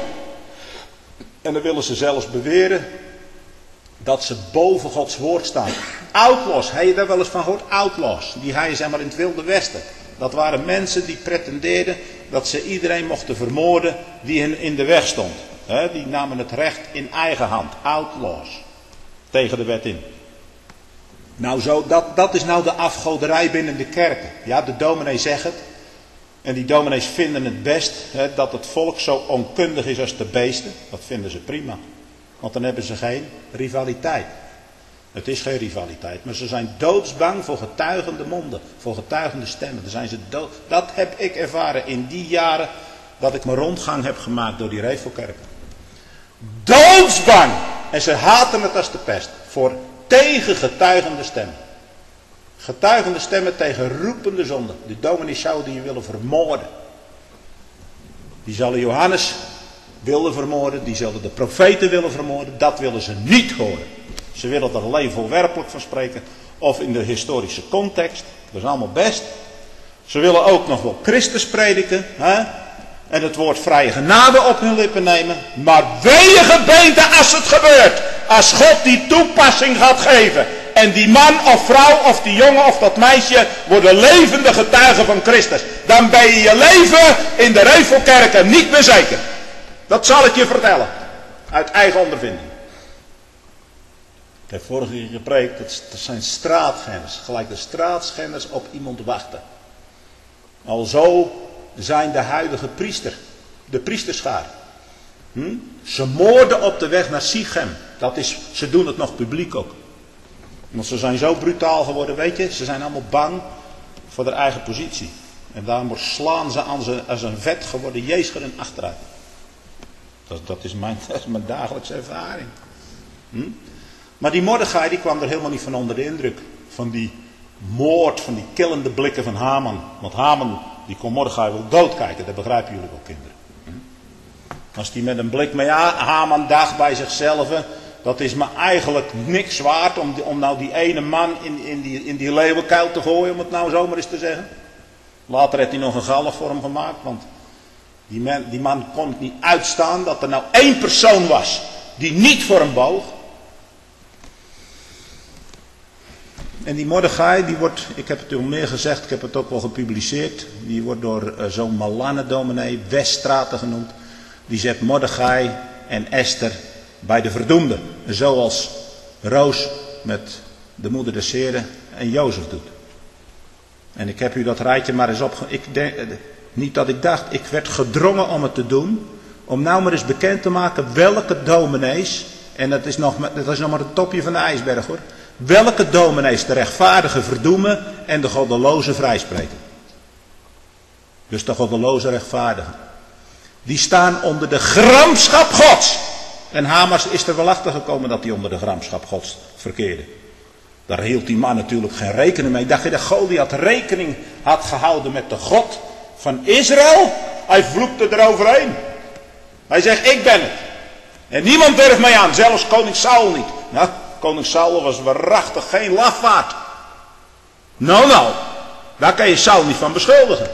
En dan willen ze zelfs beweren dat ze boven Gods woord staan. Outlaws, heb je daar wel eens van gehoord? Outlaws, die hij zeg maar in het Wilde Westen. Dat waren mensen die pretendeerden dat ze iedereen mochten vermoorden die hen in de weg stond. He, die namen het recht in eigen hand. Outlaws. Tegen de wet in. Nou zo, dat, dat is nou de afgoderij binnen de kerken. Ja, de dominees zeggen het. En die dominees vinden het best he, dat het volk zo onkundig is als de beesten. Dat vinden ze prima. Want dan hebben ze geen rivaliteit. Het is geen rivaliteit, maar ze zijn doodsbang voor getuigende monden, voor getuigende stemmen. Dan zijn ze dood. Dat heb ik ervaren in die jaren dat ik mijn rondgang heb gemaakt door die Revelkerken. Doodsbang! En ze haten het als de pest. Voor tegen getuigende stemmen. Getuigende stemmen tegen roepende zonden. De dominees zouden je willen vermoorden. Die zullen Johannes willen vermoorden, die zullen de profeten willen vermoorden. Dat willen ze niet horen. Ze willen er alleen voorwerpelijk van spreken. Of in de historische context. Dat is allemaal best. Ze willen ook nog wel Christus prediken. Hè? En het woord vrije genade op hun lippen nemen. Maar wee gebeente als het gebeurt. Als God die toepassing gaat geven. En die man of vrouw of die jongen of dat meisje worden levende getuigen van Christus. Dan ben je je leven in de Revelkerken niet meer zeker. Dat zal ik je vertellen. Uit eigen ondervinding. Ik heb vorige keer gepreekt, dat zijn straatschenders. Gelijk de straatschenders op iemand wachten. Alzo zijn de huidige priester, de priesterschaar. Hm? Ze moorden op de weg naar Sichem. Dat is, ze doen het nog publiek ook. Want ze zijn zo brutaal geworden, weet je. Ze zijn allemaal bang voor haar eigen positie. En daarom slaan ze aan ze als een vet geworden jeesgeren achteruit. Dat, dat, is mijn, dat is mijn dagelijkse ervaring. Hm? Maar die Mordechai die kwam er helemaal niet van onder de indruk. Van die moord, van die killende blikken van Haman. Want Haman, die kon Mordechai wel doodkijken. Dat begrijpen jullie wel, kinderen. Hm? Als die met een blik mee Haman dacht bij zichzelf. Dat is me eigenlijk niks waard om, die, om nou die ene man in, in, die, in die leeuwenkuil te gooien. Om het nou zomaar eens te zeggen. Later heeft hij nog een galg voor hem gemaakt. Want die man, die man kon het niet uitstaan dat er nou één persoon was. Die niet voor hem boog. En die Mordechai, die wordt, ik heb het u al meer gezegd, ik heb het ook wel gepubliceerd. Die wordt door uh, zo'n malanne dominee, Weststraten genoemd. Die zet Mordechai en Esther bij de verdoemden. Zoals Roos met de moeder des Heren en Jozef doet. En ik heb u dat rijtje maar eens op. Ik denk, niet dat ik dacht, ik werd gedrongen om het te doen. Om nou maar eens bekend te maken welke dominees. En dat is nog, dat is nog maar het topje van de ijsberg hoor. Welke dominees de rechtvaardige verdoemen en de goddeloze vrijspreken. Dus de goddeloze rechtvaardigen. Die staan onder de gramschap Gods. En Hamas is er wel achter gekomen dat hij onder de gramschap Gods verkeerde. Daar hield die man natuurlijk geen rekening mee. Dacht je dat Goliath rekening had gehouden met de God van Israël? Hij vloekte eroverheen. Hij zegt, ik ben het. En niemand durft mij aan, zelfs koning Saul niet. Nou, koning Saul was waarachtig geen lafaard. Nou, nou, daar kan je Saul niet van beschuldigen.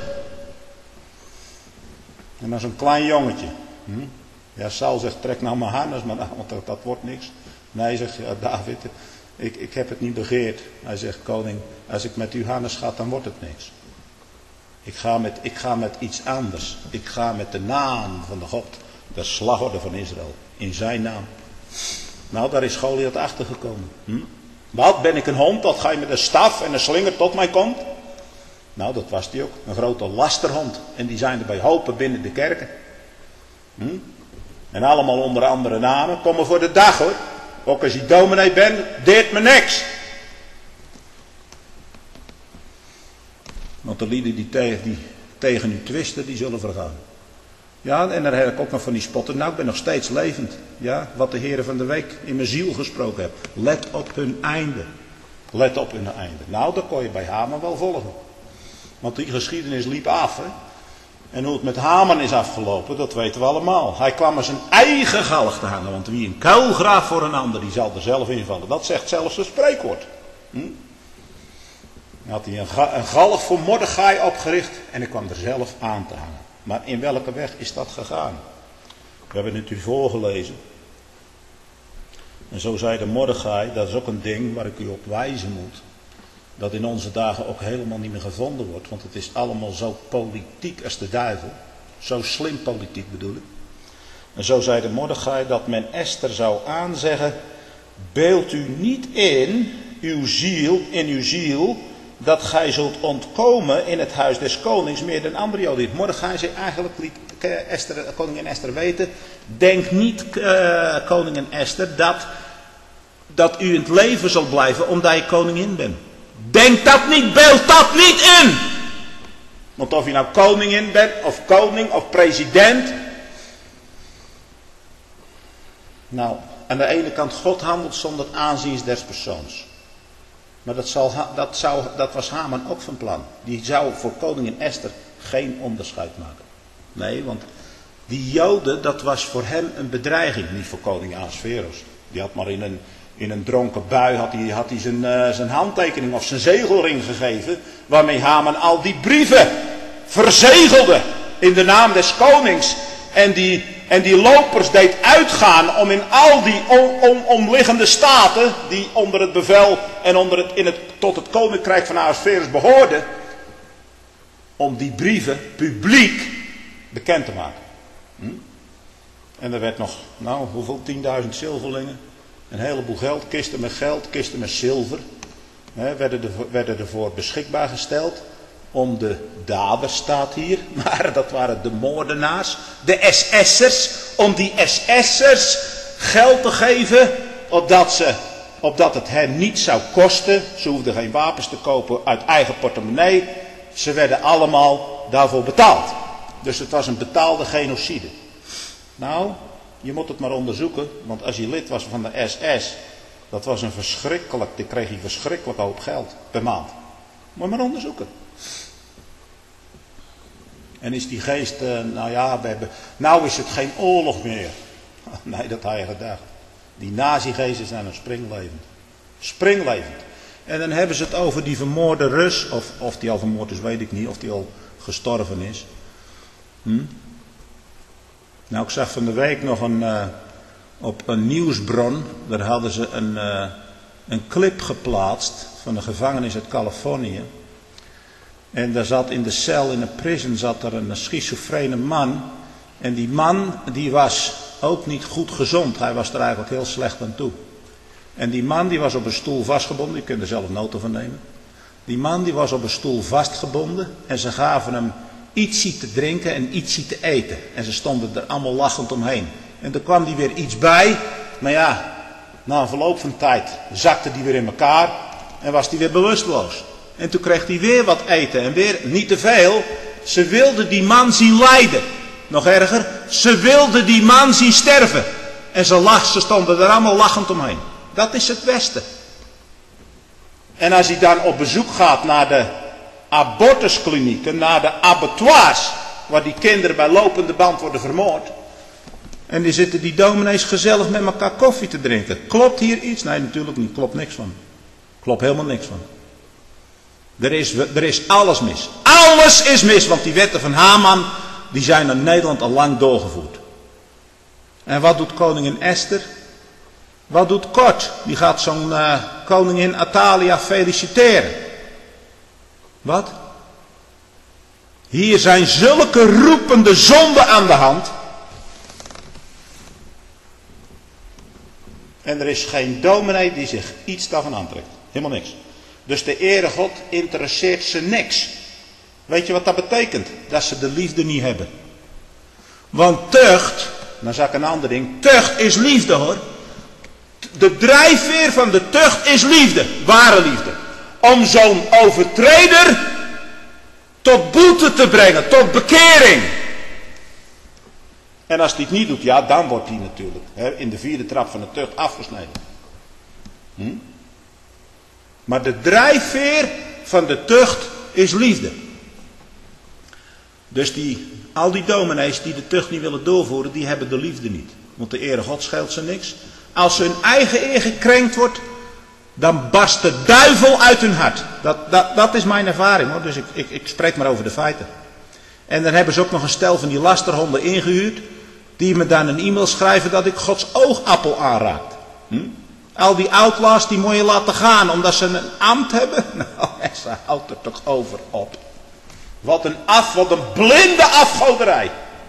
En dan zo'n klein jongetje. Hm? Ja, Saul zegt, trek nou maar harnas, maar nou, want dat, dat wordt niks. Nee, zegt ja, David, ik, ik heb het niet begeerd. Hij zegt, koning, als ik met u harnas ga, dan wordt het niks. Ik ga, met, ik ga met iets anders. Ik ga met de naam van de God, de slagorde van Israël, in zijn naam. Nou, daar is Goliath achter gekomen. Hm? Wat, ben ik een hond dat ga je met een staf en een slinger tot mij komt? Nou, dat was die ook. Een grote lasterhond. En die zijn er bij hopen binnen de kerken. Hm? En allemaal onder andere namen. Kom maar voor de dag hoor. Ook als je dominee bent, deert me niks. Want de lieden die tegen, die tegen u twisten, die zullen vergaan. Ja, en daar heb ik ook nog van die spotten. Nou, ik ben nog steeds levend. Ja, wat de Heer van de week in mijn ziel gesproken heeft. Let op hun einde. Let op hun einde. Nou, dat kon je bij Haman wel volgen. Want die geschiedenis liep af. Hè? En hoe het met Haman is afgelopen, dat weten we allemaal. Hij kwam aan zijn eigen galg te hangen. Want wie een kuil graaft voor een ander, die zal er zelf invallen. Dat zegt zelfs het spreekwoord. Hm? Dan had hij een, ga, een galg voor Mordechai opgericht. En hij kwam er zelf aan te hangen. Maar in welke weg is dat gegaan? We hebben het u voorgelezen. En zo zei de Mordechai, dat is ook een ding waar ik u op wijzen moet. Dat in onze dagen ook helemaal niet meer gevonden wordt. Want het is allemaal zo politiek als de duivel. Zo slim politiek bedoel ik. En zo zei de Mordechai dat men Esther zou aanzeggen. Beeld u niet in uw ziel, in uw ziel, dat gij zult ontkomen in het huis des konings meer dan andere Joden. Mordechai zei eigenlijk, liet Esther, koningin Esther weten. Denk niet, uh, koningin Esther, dat, dat u in het leven zult blijven omdat je koningin bent. Denk dat niet, beeld dat niet in. Want of je nou koningin bent, of koning, of president. Nou, aan de ene kant, God handelt zonder aanzien des persoons. Maar dat, zal, dat, zou, dat was Haman ook van plan. Die zou voor koningin Esther geen onderscheid maken. Nee, want die Joden, dat was voor hem een bedreiging. Niet voor koning Ahasveros. Die had maar in een, in een dronken bui had hij, had hij zijn, uh, zijn handtekening of zijn zegelring gegeven. Waarmee Haman al die brieven verzegelde in de naam des konings. En die, en die lopers deed uitgaan om in al die om, om, omliggende staten, die onder het bevel en onder het, in het, tot het koninkrijk van Ahasveros behoorden, om die brieven publiek bekend te maken. Hm? En er werd nog, nou, hoeveel? tienduizend zilverlingen. Een heleboel geld, kisten met geld, kisten met zilver. Hè, werden, er, werden ervoor beschikbaar gesteld. Om de daders staat hier, maar dat waren de moordenaars, de S S'ers, om die S S'ers geld te geven, opdat, ze, opdat het hen niet zou kosten. Ze hoefden geen wapens te kopen uit eigen portemonnee, ze werden allemaal daarvoor betaald. Dus het was een betaalde genocide. Nou, je moet het maar onderzoeken, want als je lid was van de S S, dat was een verschrikkelijk, dan kreeg je verschrikkelijk hoop geld per maand. Moet je maar onderzoeken. En is die geest, uh, nou ja, we hebben, nou is het geen oorlog meer. Nee, dat had je gedacht. Die nazi-geesten zijn een springlevend. Springlevend. En dan hebben ze het over die vermoorde Rus, of, of die al vermoord is, weet ik niet, of die al gestorven is. Hm? Nou, ik zag van de week nog een, uh, op een nieuwsbron, daar hadden ze een, uh, een clip geplaatst van een gevangenis uit Californië. En daar zat in de cel, in een prison, zat er een schizofrene man. En die man, die was ook niet goed gezond. Hij was er eigenlijk heel slecht aan toe. En die man, die was op een stoel vastgebonden. Je kunt er zelf nota van nemen. Die man, die was op een stoel vastgebonden. En ze gaven hem ietsie te drinken en ietsie te eten. En ze stonden er allemaal lachend omheen. En er kwam die weer iets bij. Maar ja, na een verloop van tijd zakte die weer in elkaar. En was die weer bewusteloos. En toen kreeg hij weer wat eten. En weer niet te veel. Ze wilden die man zien lijden. Nog erger, ze wilden die man zien sterven. En ze, lach, ze stonden er allemaal lachend omheen. Dat is het Westen. En als hij dan op bezoek gaat naar de abortusklinieken, naar de abattoirs, waar die kinderen bij lopende band worden vermoord. En die zitten die dominees gezellig met elkaar koffie te drinken. Klopt hier iets? Nee, natuurlijk niet. Klopt niks van. Klopt helemaal niks van. Er is, er is alles mis. Alles is mis, want die wetten van Haman, die zijn in Nederland al lang doorgevoerd. En wat doet koningin Esther? Wat doet Kort? Die gaat zo'n uh, koningin Atalia feliciteren. Wat? Hier zijn zulke roepende zonden aan de hand. En er is geen dominee die zich iets daarvan aantrekt. Helemaal niks. Dus de Heere God interesseert ze niks. Weet je wat dat betekent? Dat ze de liefde niet hebben. Want tucht, dan zeg ik een ander ding, tucht is liefde hoor. De drijfveer van de tucht is liefde, ware liefde. Om zo'n overtreder tot boete te brengen, tot bekering. En als hij het niet doet, ja, dan wordt hij natuurlijk hè, in de vierde trap van de tucht afgesneden. Hm? Maar de drijfveer van de tucht is liefde. Dus die, al die dominees die de tucht niet willen doorvoeren, die hebben de liefde niet. Want de Heere God scheelt ze niks. Als hun eigen eer gekrenkt wordt, dan barst de duivel uit hun hart. Dat, dat, dat is mijn ervaring hoor, dus ik, ik, ik spreek maar over de feiten. En dan hebben ze ook nog een stel van die lasterhonden ingehuurd, die me dan een e-mail schrijven dat ik Gods oogappel aanraak. Hm? Al die outlaws die moet je laten gaan omdat ze een ambt hebben. Nou, ze houdt er toch over op. Wat een af, wat een blinde afgoderij.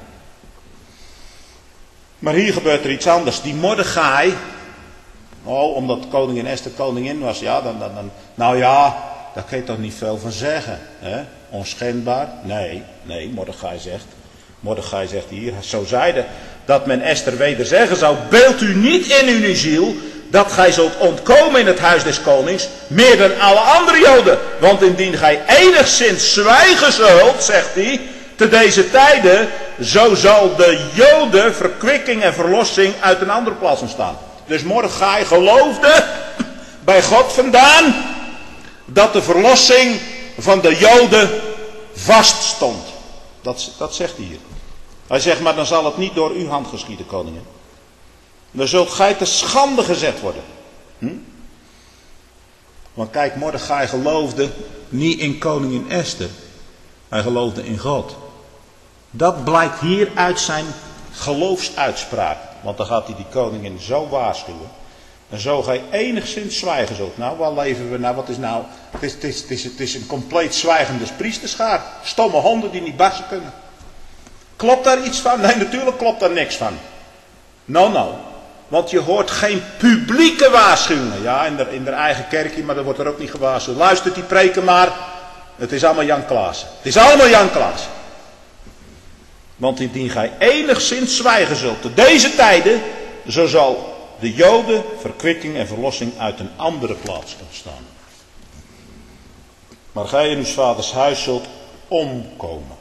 Maar hier gebeurt er iets anders. Die Mordechai, oh, omdat koningin Esther koningin was, ja, dan, dan, dan, nou ja, daar kun je toch niet veel van zeggen. Hè? Onschendbaar? Nee, nee, Mordechai zegt. Mordechai zegt hier, zo zeide dat men Esther wederzeggen zou, beeld u niet in uw ziel, dat gij zult ontkomen in het huis des konings, meer dan alle andere Joden. Want indien gij enigszins zwijgen zult, zegt hij, te deze tijden, zo zal de Joden verkwikking en verlossing uit een andere plaats ontstaan. Dus Mordechai geloofde bij God vandaan dat de verlossing van de Joden vaststond. Dat, dat zegt hij hier. Hij zegt, maar dan zal het niet door uw hand geschieden, koningin. Dan zult gij te schande gezet worden. Hm? Want kijk, Mordechai geloofde niet in koningin Esther. Hij geloofde in God. Dat blijkt hier uit zijn geloofsuitspraak. Want dan gaat hij die koningin zo waarschuwen. En zo gij enigszins zwijgen zult. Nou, waar leven we nou? Wat is nou? Het is, het is, het is, het is een compleet zwijgende priesterschaar. Stomme honden die niet barsten kunnen. Klopt daar iets van? Nee, natuurlijk klopt daar niks van. No, no. Want je hoort geen publieke waarschuwingen. Ja, in de, in de eigen kerkje, maar dat wordt er ook niet gewaarschuwd. Luistert die preken maar. Het is allemaal Jan Klaassen. Het is allemaal Jan Klaassen. Want indien gij enigszins zwijgen zult te deze tijden, zo zal de Joden verkwikking en verlossing uit een andere plaats ontstaan. Maar gij in uw vaders huis zult omkomen.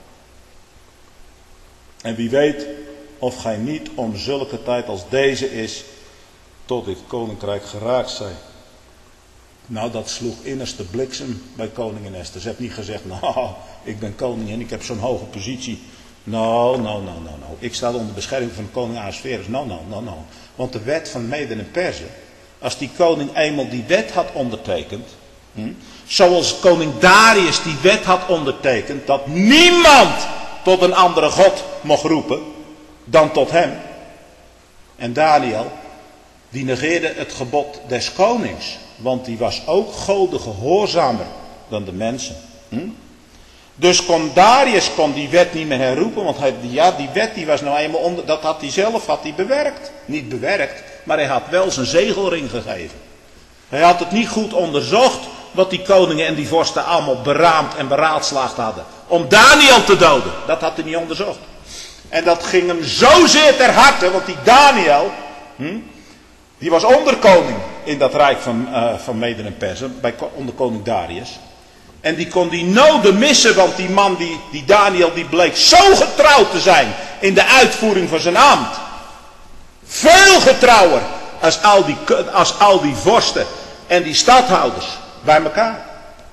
En wie weet of gij niet om zulke tijd als deze is tot dit koninkrijk geraakt zijt. Nou, dat sloeg innerste bliksem bij koningin Esther. Ze heeft niet gezegd, nou, ik ben koning en ik heb zo'n hoge positie. Nou, nou, nou, nou, nou. Ik sta onder bescherming van koning Ahasverus. Nou, nou, nou, nou. Want de wet van Meden en Perzen, als die koning eenmaal die wet had ondertekend, hm, zoals koning Darius die wet had ondertekend, dat niemand tot een andere god mocht roepen dan tot hem. En Daniel, die negeerde het gebod des konings. Want die was ook Gode gehoorzamer dan de mensen. Hm? Dus kon Darius kon die wet niet meer herroepen. Want hij, ja, die wet die was nou eenmaal onder, dat had hij zelf had hij bewerkt. Niet bewerkt, maar hij had wel zijn zegelring gegeven. Hij had het niet goed onderzocht wat die koningen en die vorsten allemaal beraamd en beraadslaagd hadden. Om Daniel te doden. Dat had hij niet onderzocht. En dat ging hem zozeer ter harte. Want die Daniel, hm, die was onderkoning in dat rijk van, uh, van Meden en Perzen. Bij, onder koning Darius. En die kon die noden missen. Want die man, die, die Daniel, die bleek zo getrouw te zijn in de uitvoering van zijn ambt. Veel getrouwer als al die, als al die vorsten en die stadhouders bij elkaar.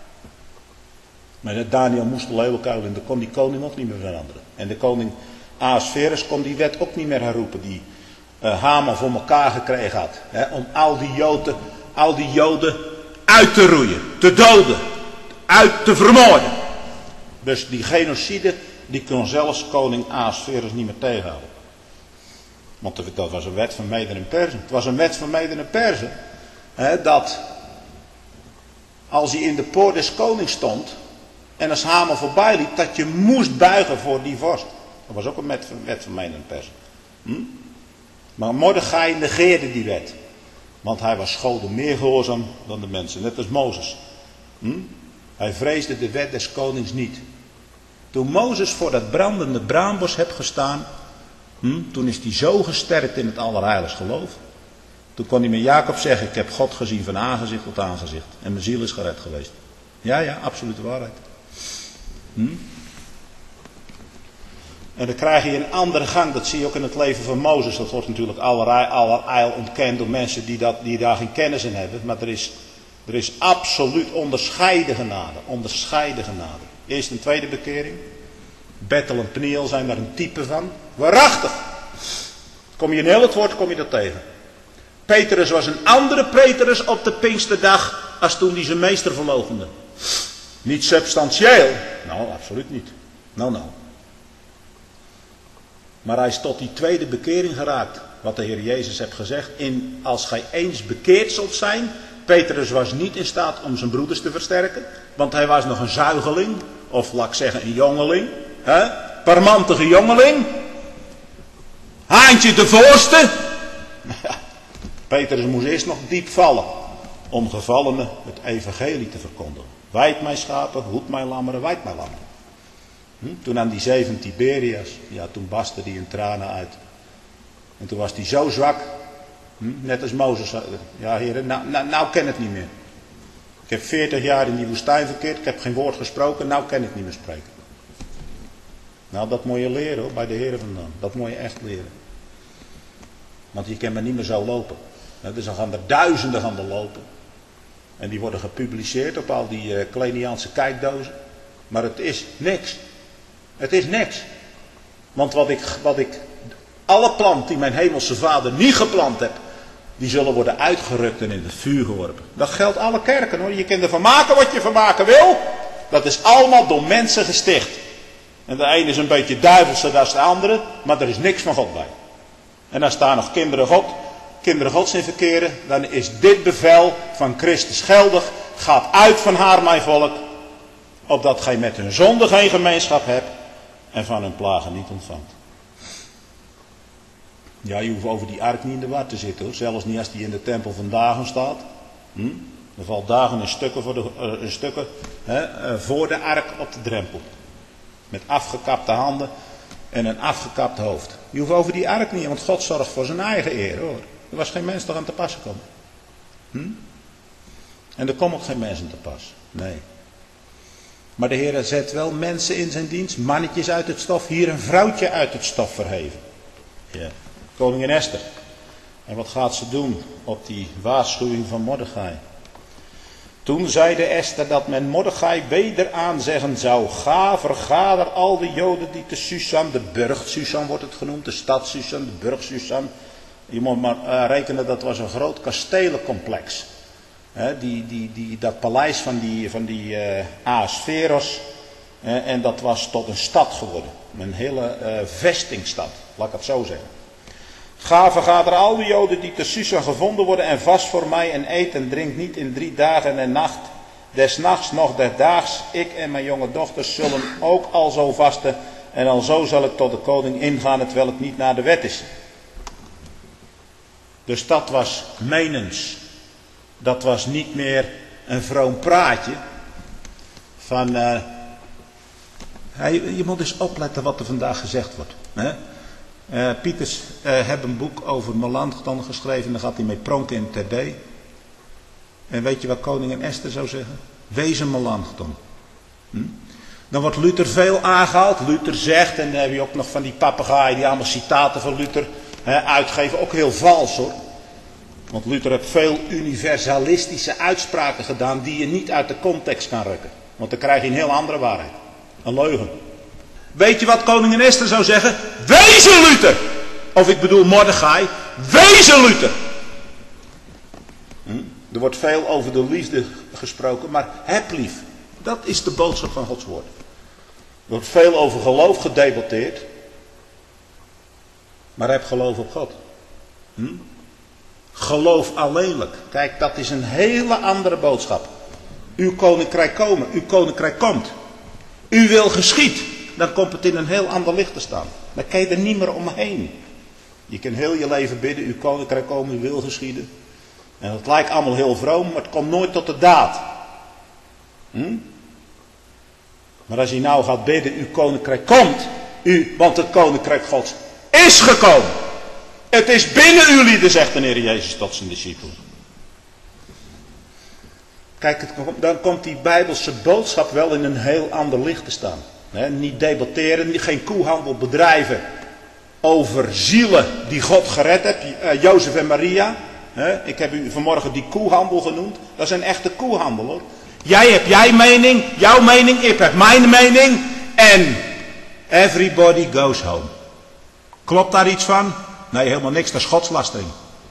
Maar Daniel moest de leeuwenkuil in. Dan kon die koning ook niet meer veranderen. En de koning Ahasverus kon die wet ook niet meer herroepen. Die uh, Haman voor elkaar gekregen had. Hè, om al die, Joden, al die Joden uit te roeien. Te doden. Uit te vermoorden. Dus die genocide, die kon zelfs koning Ahasverus niet meer tegenhouden. Want dat was een wet van Meden en Perzen. Het was een wet van Meden en Perzen. Hè, dat als hij in de poort des konings stond. En als Haman voorbij liep, dat je moest buigen voor die vorst. Dat was ook een wet van, wet van Meden en Perzen. Hm? Maar Mordechai negeerde die wet. Want hij was Gode meer gehoorzaam dan de mensen. Net als Mozes. Hm? Hij vreesde de wet des konings niet. Toen Mozes voor dat brandende braambos heeft gestaan. Hm? Toen is hij zo gesterkt in het allerheiligst geloof. Toen kon hij met Jacob zeggen, ik heb God gezien van aangezicht tot aangezicht. En mijn ziel is gered geweest. Ja, ja, absolute waarheid. Hm? En dan krijg je een andere gang, dat zie je ook in het leven van Mozes. Dat wordt natuurlijk allerlei, allerlei ontkend door mensen die, dat, die daar geen kennis in hebben. Maar er is, er is absoluut onderscheiden genade. Onderscheiden genade. Eerst een tweede bekering. Bethel en Peniel zijn daar een type van. Waarachtig. Kom je in heel het woord, kom je dat tegen. Petrus was een andere Petrus op de Pinksterdag als toen hij zijn meester verloochende. Niet substantieel. Nou, absoluut niet. Nou, nou. Maar hij is tot die tweede bekering geraakt. Wat de Heer Jezus heeft gezegd. In, als gij eens bekeerd zult zijn. Petrus was niet in staat om zijn broeders te versterken. Want hij was nog een zuigeling. Of laat ik zeggen een jongeling. Hè? Parmantige jongeling. Haantje de voorste. Petrus moest eerst nog diep vallen. Om gevallenen het evangelie te verkondigen. Wijd mijn schapen, hoed mijn lammeren, wijd mijn lammeren. Hm? Toen aan die zee van Tiberias, ja, toen barstte hij in tranen uit. En toen was hij zo zwak, hm? Net als Mozes. Ja, heren, nou, nou, nou ken het niet meer. Ik heb veertig jaar in die woestijn verkeerd, ik heb geen woord gesproken, nou kan ik niet meer spreken. Nou, dat moet je leren hoor, bij de Heer vandaan. Dat moet je echt leren. Want je kan maar niet meer zo lopen. Dus dan gaan er duizenden gaan er lopen. En die worden gepubliceerd op al die uh, Kleniaanse kijkdozen. Maar het is niks. Het is niks. Want wat ik, wat ik, alle plant die mijn hemelse vader niet geplant heb, die zullen worden uitgerukt en in het vuur geworpen. Dat geldt alle kerken hoor. Je kunt ervan maken wat je van maken wil. Dat is allemaal door mensen gesticht. En de ene is een beetje duivelser dan de andere, maar er is niks van God bij. En als daar nog kinderen God, kinderen Gods in verkeren, dan is dit bevel van Christus geldig. Gaat uit van haar, mijn volk, opdat gij met hun zonde geen gemeenschap hebt en van hun plagen niet ontvangt. Ja, je hoeft over die ark niet in de war te zitten hoor. Zelfs niet als die in de tempel van Dagon staat. Hm? Er valt Dagon in stukken, voor de, uh, in stukken hè, uh, voor de ark op de drempel. Met afgekapte handen en een afgekapt hoofd. Je hoeft over die ark niet, want God zorgt voor zijn eigen eer hoor. Er was geen mens toch aan te pas gekomen. Hm? En er komen ook geen mensen te pas. Nee. Maar de Heer zet wel mensen in zijn dienst, mannetjes uit het stof, hier een vrouwtje uit het stof verheven. Ja. Koningin Esther. En wat gaat ze doen op die waarschuwing van Mordechai? Toen zeide Esther dat men Mordechai weder aanzeggen zou. Ga, vergader al de Joden die te Susan, de burcht Susan wordt het genoemd, de stad Susan, de burcht Susan. Je moet maar uh, rekenen, dat was een groot kastelencomplex. He, die, die, die, dat paleis van die, van die uh, Ahasveros. Uh, en dat was tot een stad geworden. Een hele uh, vestingstad, laat ik het zo zeggen. Ga, vergader al de Joden die te Susan gevonden worden en vast voor mij en eet en drink niet in drie dagen en nacht. Des nachts nog des daags, ik en mijn jonge dochters zullen ook al zo vasten. En al zo zal ik tot de koning ingaan, terwijl het niet naar de wet is. Dus dat was menens. Dat was niet meer een vroom praatje. Van, uh, je moet eens opletten wat er vandaag gezegd wordt. Hè? Uh, Pieters uh, heeft een boek over Melanchthon geschreven. En dan gaat hij mee pronken in T D. En weet je wat koningin Esther zou zeggen? Wees een Melanchthon. Hm? Dan wordt Luther veel aangehaald. Luther zegt, en dan heb je ook nog van die papegaaien die allemaal citaten van Luther hè, uitgeven. Ook heel vals hoor. Want Luther heeft veel universalistische uitspraken gedaan die je niet uit de context kan rukken. Want dan krijg je een heel andere waarheid. Een leugen. Weet je wat koningin Esther zou zeggen? Wees een Luther! Of ik bedoel Mordechai. Wees een Luther! Hm? Er wordt veel over de liefde gesproken, maar heb lief. Dat is de boodschap van Gods woord. Er wordt veel over geloof gedebatteerd. Maar heb geloof op God. Hm? Geloof alleenlijk. Kijk, dat is een hele andere boodschap. Uw koninkrijk komen, uw koninkrijk komt. U wil geschied. Dan komt het in een heel ander licht te staan. Dan kan je er niet meer omheen. Je kan heel je leven bidden, uw koninkrijk komen, uw wil geschieden. En het lijkt allemaal heel vroom, maar het komt nooit tot de daad. Hm? Maar als je nou gaat bidden, uw koninkrijk komt, u, want het koninkrijk Gods is gekomen. Het is binnen uw lieden, zegt de Heer Jezus tot zijn discipelen. Kijk, het, dan komt die Bijbelse boodschap wel in een heel ander licht te staan. He, niet debatteren, geen koehandel bedrijven over zielen die God gered heeft. Uh, Jozef en Maria. He, ik heb u vanmorgen die koehandel genoemd. Dat is een echte koehandel hoor. Jij hebt jij mening, jouw mening, ik heb mijn mening. En everybody goes home. Klopt daar iets van? Nee, helemaal niks, dat is godslastering.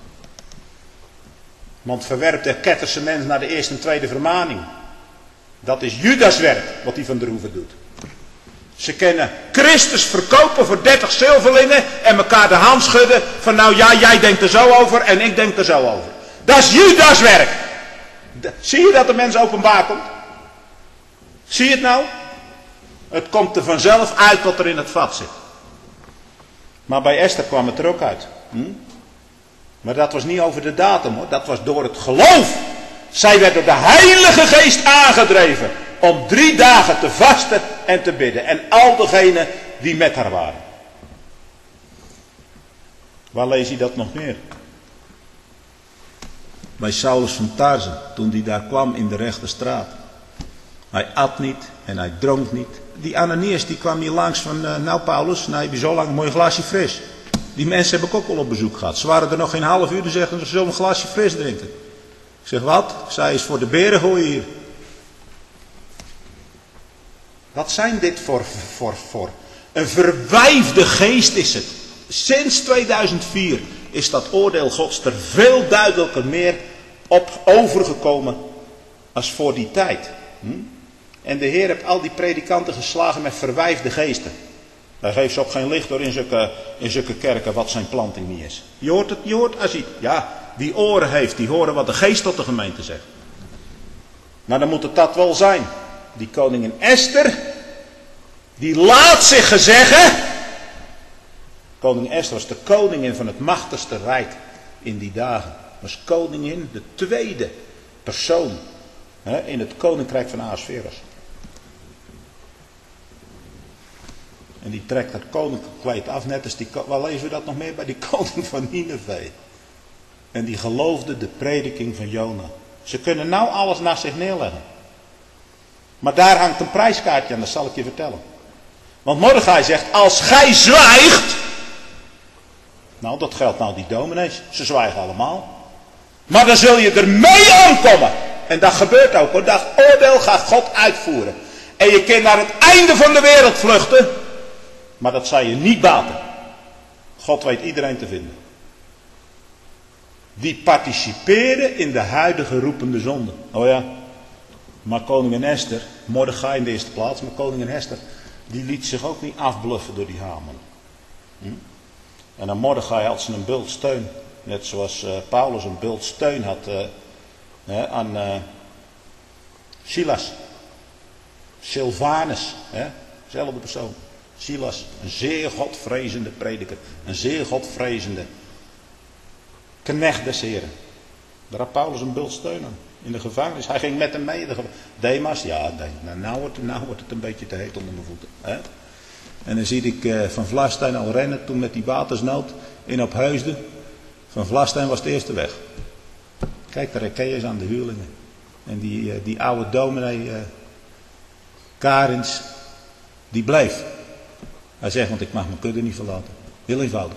Want verwerpt de ketterse mens naar de eerste en tweede vermaning. Dat is Judas werk, wat hij van der Hoeven doet. Ze kennen Christus verkopen voor dertig zilverlingen en elkaar de hand schudden van nou ja, jij denkt er zo over en ik denk er zo over. Dat is Judas werk. Zie je dat de mens openbaar komt? Zie je het nou? Het komt er vanzelf uit wat er in het vat zit. Maar bij Esther kwam het er ook uit. Hm? Maar dat was niet over de datum hoor. Dat was door het geloof. Zij werd door de Heilige Geest aangedreven. Om drie dagen te vasten en te bidden. En al degenen die met haar waren. Waar lees je dat nog meer? Bij Saulus van Tarzen. Toen die daar kwam in de rechte straat. Hij at niet en hij dronk niet. Die Ananias die kwam hier langs van, uh, nou Paulus, nou heb je zo lang een mooi glaasje fris. Die mensen heb ik ook al op bezoek gehad. Ze waren er nog geen half uur, dus zeggen ze zullen een glaasje fris drinken. Ik zeg wat? Ik zei is voor de beren gooien hier. Wat zijn dit voor, voor, voor? Een verwijfde geest is het. Sinds tweeduizend vier is dat oordeel Gods er veel duidelijker meer op overgekomen als voor die tijd. Hm? En de Heer heeft al die predikanten geslagen met verwijfde geesten. Daar geeft ze ook geen licht door in zulke, in zulke kerken wat zijn planting niet is. Je hoort het, je hoort als hij, ja, die oren heeft, die horen wat de geest tot de gemeente zegt. Maar dan moet het dat wel zijn. Die koningin Esther, die laat zich gezeggen. Koningin Esther was de koningin van het machtigste rijk in die dagen. Was koningin, de tweede persoon hè, in het koninkrijk van Ahasveros. En die trekt dat koninklijk kleed af, net als die, waar lezen we dat nog meer? Bij die koning van Nineve. En die geloofde de prediking van Jona. Ze kunnen nou alles naast zich neerleggen. Maar daar hangt een prijskaartje aan, dat zal ik je vertellen. Want Mordechai zegt, als gij zwijgt. Nou, dat geldt nou die dominees. Ze zwijgen allemaal. Maar dan zul je er mee omkomen. En dat gebeurt ook hoor. Dat oordeel gaat God uitvoeren. En je kunt naar het einde van de wereld vluchten. Maar dat zal je niet baten. God weet iedereen te vinden. Die participeren in de huidige roepende zonde. Oh ja. Maar koningin Esther, Mordechai in de eerste plaats, maar koningin Esther, die liet zich ook niet afbluffen door die Haman. Hm? En aan Mordechai had ze een bult steun. Net zoals uh, Paulus een bult steun had uh, hè, aan uh, Silas. Silvanus, hè, zelfde persoon. Silas, een zeer godvrezende prediker. Een zeer godvrezende knecht des Heren. Daar had Paulus een bult steun aan. In de gevangenis. Hij ging met hem mee. De Demas, ja, nou, nou, wordt, nou wordt het een beetje te heet onder mijn voeten. Hè? En dan zie ik uh, Van Vlastein al rennen toen met die watersnood in op Heusden. Van Vlastein was de eerste weg. Kijk, de Rekkeeërs aan de huurlingen. En die, uh, die oude dominee uh, Karins, die bleef. Hij zegt, want ik mag mijn kudde niet verlaten. Heel eenvoudig.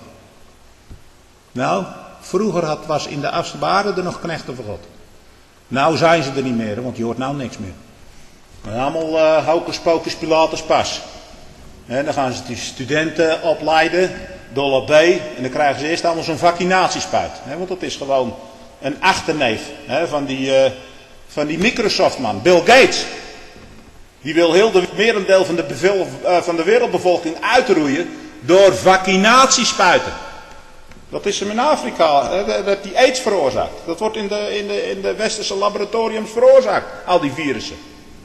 Nou, vroeger had, was in de afspraken er nog knechten voor God. Nou zijn ze er niet meer, want je hoort nou niks meer. Maar allemaal uh, hocus pocus pilatus pas. En dan gaan ze die studenten opleiden, dollar B, en dan krijgen ze eerst allemaal zo'n vaccinatiespuit. Hè, want dat is gewoon een achterneef hè, van, die, uh, van die Microsoft man, Bill Gates. Die wil heel de merendeel van de, bevel, uh, van de wereldbevolking uitroeien door vaccinatiespuiten. Dat is hem in Afrika, hè, dat die aids veroorzaakt. Dat wordt in de, in, de, in de westerse laboratoriums veroorzaakt, al die virussen.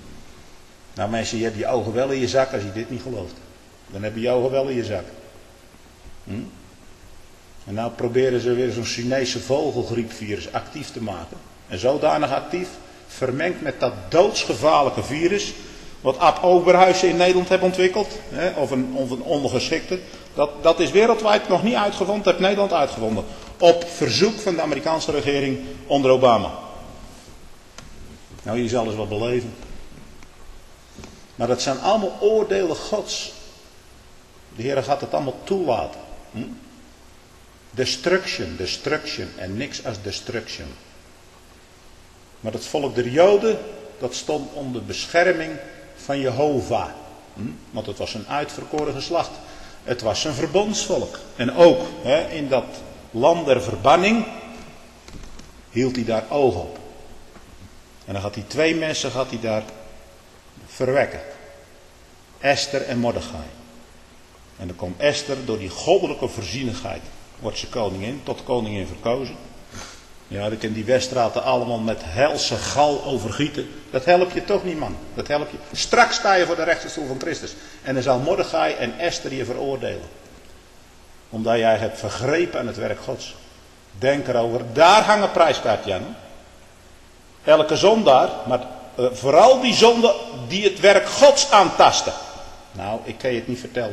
Nou mensen, je hebt je ogen wel in je zak als je dit niet gelooft. Dan heb je je ogen wel in je zak. Hm? En nou proberen ze weer zo'n Chinese vogelgriepvirus actief te maken. En zodanig actief, vermengd met dat doodsgevaarlijke virus, wat Ab Oberhuizen in Nederland heeft ontwikkeld, hè, of, een, of een ondergeschikte, dat, dat is wereldwijd nog niet uitgevonden, dat heeft Nederland uitgevonden. Op verzoek van de Amerikaanse regering onder Obama. Nou, je zal eens wat beleven. Maar dat zijn allemaal oordelen Gods. De Heer gaat het allemaal toelaten. Hm? Destruction, destruction en niks als destruction. Maar het volk der Joden, dat stond onder bescherming van Jehovah. Hm? Want het was een uitverkoren geslacht. Het was een verbondsvolk. En ook hè, in dat land der verbanning hield hij daar oog op. En dan gaat hij twee mensen gaat hij daar verwekken. Esther en Mordechai. En dan komt Esther door die goddelijke voorzienigheid. Wordt ze koningin, tot koningin verkozen. Ja, dan kan die Westraten allemaal met helse gal overgieten. Dat helpt je toch niet, man. Dat helpt je. Straks sta je voor de rechterstoel van Christus. En dan zal Mordechai en Esther je veroordelen. Omdat jij hebt vergrepen aan het werk Gods. Denk erover. Daar hangen prijskaartje aan. Elke zondaar, maar uh, vooral die zonde die het werk Gods aantasten. Nou, ik kan je het niet vertellen.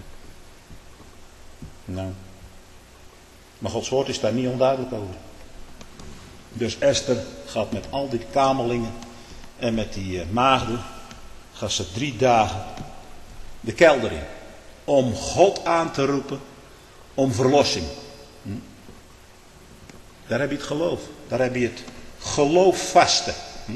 Nou. Maar Gods woord is daar niet onduidelijk over. Dus Esther gaat met al die kamerlingen en met die uh, maagden, gaat ze drie dagen de kelder in. Om God aan te roepen, om verlossing. Hm? Daar heb je het geloof. Daar heb je het geloof vasten. Hm?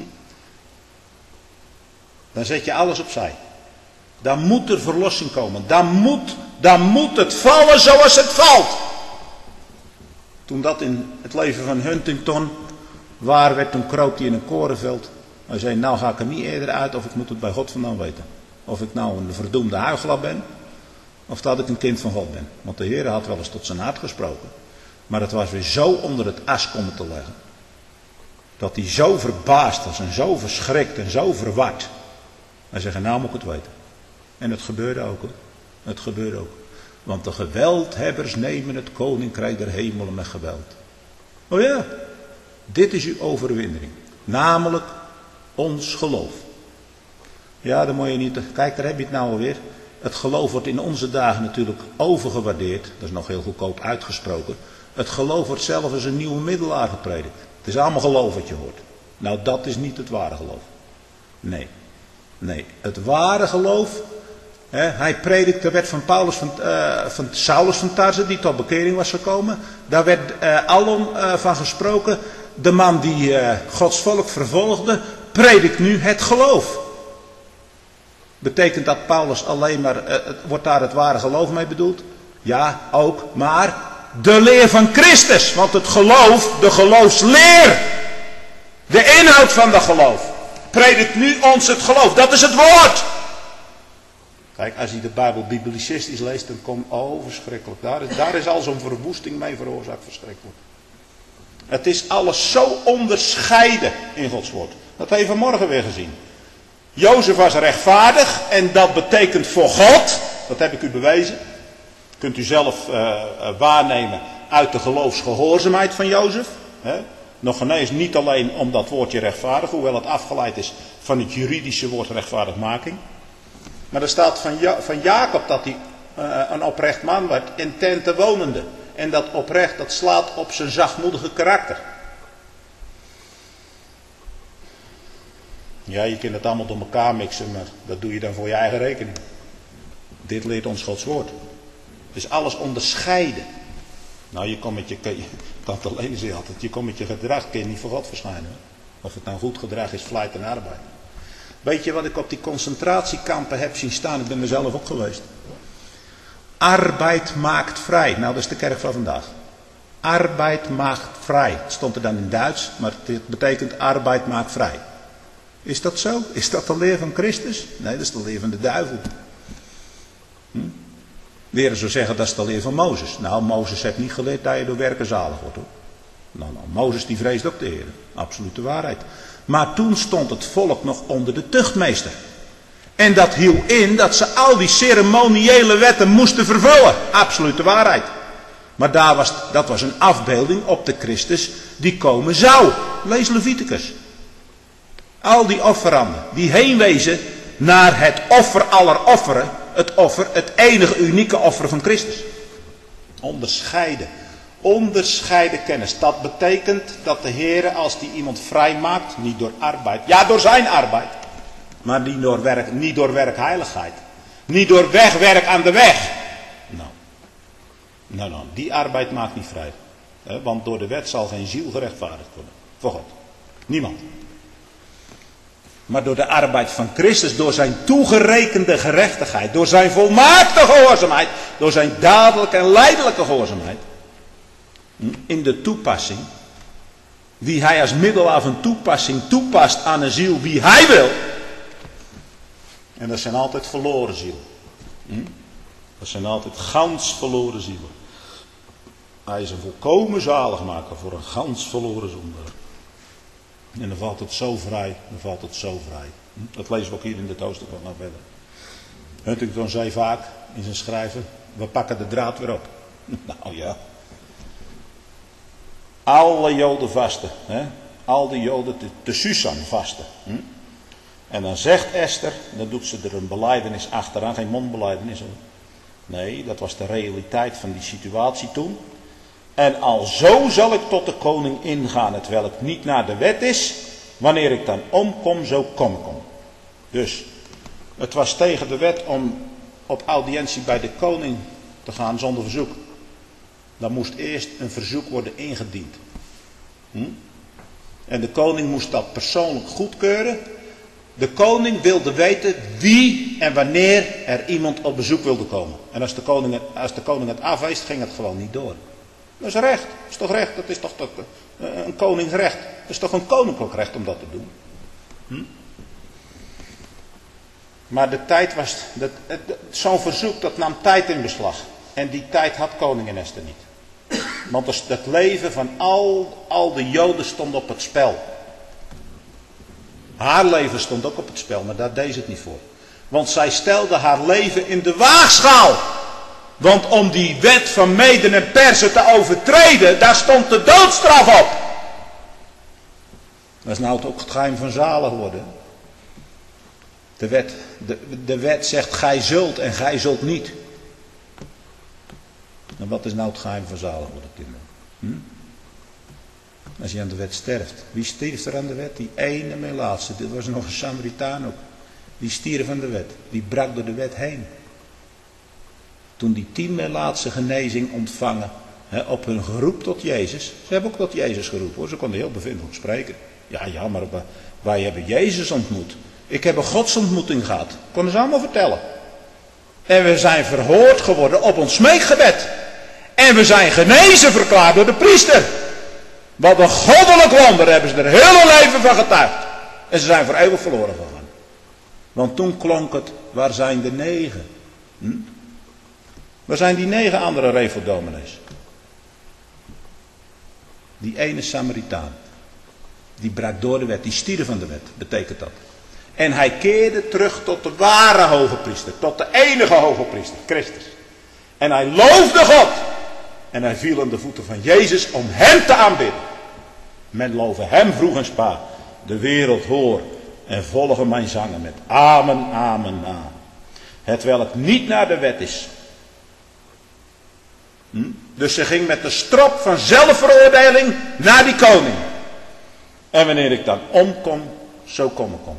Dan zet je alles opzij. Dan moet er verlossing komen. Dan moet, dan moet het vallen zoals het valt. Toen dat in het leven van Huntington waar werd, toen kroop hij in een korenveld. Hij zei, nou ga ik er niet eerder uit of ik moet het bij God vandaan weten. Of ik nou een verdoemde huichelaar ben, of dat ik een kind van God ben. Want de Heer had wel eens tot zijn hart gesproken. Maar het was weer zo onder het as komen te leggen. Dat hij zo verbaasd was en zo verschrikt en zo verward. Hij zei, nou moet ik het weten. En het gebeurde ook hoor. Het gebeurde ook. Want de geweldhebbers nemen het koninkrijk der hemelen met geweld. Oh ja, dit is uw overwinning. Namelijk ons geloof. Ja, dan moet je niet... Kijk, daar heb je het nou alweer. Het geloof wordt in onze dagen natuurlijk overgewaardeerd. Dat is nog heel goedkoop uitgesproken. Het geloof wordt zelf als een nieuwe middelaar gepredikt. Het is allemaal geloof wat je hoort. Nou, dat is niet het ware geloof. Nee. Nee, het ware geloof. Hè, hij predikte, werd van, Paulus van, uh, van Saulus van Tarse, die tot bekering was gekomen. Daar werd uh, alom uh, van gesproken. De man die uh, Gods volk vervolgde, predikt nu het geloof. Betekent dat Paulus alleen maar, uh, wordt daar het ware geloof mee bedoeld? Ja, ook, maar de leer van Christus. Want het geloof, de geloofsleer, de inhoud van dat geloof, predikt nu ons het geloof. Dat is het woord. Kijk, als je de Bijbel biblicistisch leest, dan komt, oh verschrikkelijk. Daar is, daar is al zo'n verwoesting mee veroorzaakt, verschrikkelijk. Het is alles zo onderscheiden in Gods woord. Dat hebben we vanmorgen weer gezien. Jozef was rechtvaardig en dat betekent voor God, dat heb ik u bewezen. Kunt u zelf uh, uh, waarnemen uit de geloofsgehoorzaamheid van Jozef. Hè? Nog ineens niet alleen om dat woordje rechtvaardig, hoewel het afgeleid is van het juridische woord rechtvaardigmaking. Maar er staat van, ja, van Jacob dat hij uh, een oprecht man werd, in tenten wonende. En dat oprecht, dat slaat op zijn zachtmoedige karakter. Ja, je kunt het allemaal door elkaar mixen, maar dat doe je dan voor je eigen rekening. Dit leert ons Gods woord. Dus alles onderscheiden. Nou, je komt met je, je kan het alleen zeggen altijd, je komt met je gedrag, kun je niet voor God verschijnen. Of het nou goed gedrag is, vlijt en arbeid. Weet je wat ik op die concentratiekampen heb zien staan? Ik ben er zelf ook geweest. Arbeid maakt vrij. Nou, dat is de kerk van vandaag. Arbeid maakt vrij. Het stond er dan in Duits, maar het betekent arbeid maakt vrij. Is dat zo? Is dat de leer van Christus? Nee, dat is de leer van de duivel. Hm? Leren zou zeggen dat is de leer van Mozes. Nou, Mozes heeft niet geleerd dat je door werken zalig wordt, hoor. Nou, nou, Mozes die vreest ook de Heer. Absolute waarheid. Maar toen stond het volk nog onder de tuchtmeester. En dat hield in dat ze al die ceremoniële wetten moesten vervullen. Absolute waarheid. Maar daar was, dat was een afbeelding op de Christus die komen zou. Lees Leviticus. Al die offeranden die heenwezen naar het offer aller offeren. Het offer, het enige unieke offer van Christus. Onderscheiden. Onderscheiden kennis. Dat betekent dat de Heer, als die iemand vrij maakt, niet door arbeid. Ja, door zijn arbeid. Maar niet door werk, niet door werkheiligheid. Niet door wegwerk aan de weg. Nou. Nou, nou, die arbeid maakt niet vrij. Want door de wet zal geen ziel gerechtvaardigd worden. Voor God. Niemand. Maar door de arbeid van Christus, door zijn toegerekende gerechtigheid, door zijn volmaakte gehoorzaamheid, door zijn dadelijke en lijdelijke gehoorzaamheid, in de toepassing, wie hij als middelaar van toepassing toepast aan een ziel wie hij wil. En dat zijn altijd verloren zielen. Dat zijn altijd gans verloren zielen. Hij is een volkomen zaligmaker voor een gans verloren zondaar. En dan valt het zo vrij, dan valt het zo vrij. Dat lezen we ook hier in de Oosterkant nog verder. Huntington zei vaak in zijn schrijven, we pakken de draad weer op. Nou ja. Alle Joden vasten. Hè? Al die Joden te, te Susan vasten. Hm? En dan zegt Esther, dan doet ze er een belijdenis achteraan, geen mondbelijdenis. Hoor. Nee, dat was de realiteit van die situatie toen. En alzo zal ik tot de koning ingaan, het welk niet naar de wet is. Wanneer ik dan omkom, zo kom ik om. Dus, het was tegen de wet om op audiëntie bij de koning te gaan zonder verzoek. Dan moest eerst een verzoek worden ingediend. Hm? En de koning moest dat persoonlijk goedkeuren. De koning wilde weten wie en wanneer er iemand op bezoek wilde komen. En als de koning het, als de koning het afweest, ging het gewoon niet door. Dat is recht. Dat is toch recht? Dat is toch, toch een koningsrecht. Dat is toch een koninklijk recht om dat te doen. Hm? Maar de tijd was... Zo'n verzoek, dat nam tijd in beslag. En die tijd had koningin Esther niet. Want het leven van al, al de Joden stond op het spel. Haar leven stond ook op het spel, maar daar deed ze het niet voor. Want zij stelde haar leven in de waagschaal. Want om die wet van Meden en Persen te overtreden, daar stond de doodstraf op. Dat is nou ook het geheim van zalig worden. De wet, de, de wet zegt gij zult en gij zult niet. En wat is nou het geheim van zalig worden, kinderen? Hm? Als je aan de wet sterft. Wie stierf er aan de wet? Die ene melaatse. Dit was nog een Samaritaan ook. Die stieren van de wet. Die brak door de wet heen. Toen die tien Melaatse genezing ontvangen. He, op hun geroep tot Jezus. Ze hebben ook tot Jezus geroepen hoor. Ze konden heel bevindelijk spreken. Ja, ja, maar wij hebben Jezus ontmoet. Ik heb een godsontmoeting gehad. Konden ze allemaal vertellen. En we zijn verhoord geworden op ons smeekgebed. En we zijn genezen verklaard door de priester. Wat een goddelijk wonder, hebben ze er heel hun leven van getuigd. En ze zijn voor eeuwig verloren gegaan. Want toen klonk het, waar zijn de negen? Hm? Waar zijn die negen andere reveldominees? Die ene Samaritaan. Die brak door de wet, die stierde van de wet, betekent dat. En hij keerde terug tot de ware hoge priester. Tot de enige hoge priester, Christus. En hij loofde God. En hij viel aan de voeten van Jezus om hem te aanbidden. Men loven hem vroeg en spa. De wereld hoor en volgen mijn zangen met amen, amen, amen. Het welk niet naar de wet is. Hm? Dus ze ging met de strop van zelfveroordeling naar die koning. En wanneer ik dan omkom, zo kom ik om.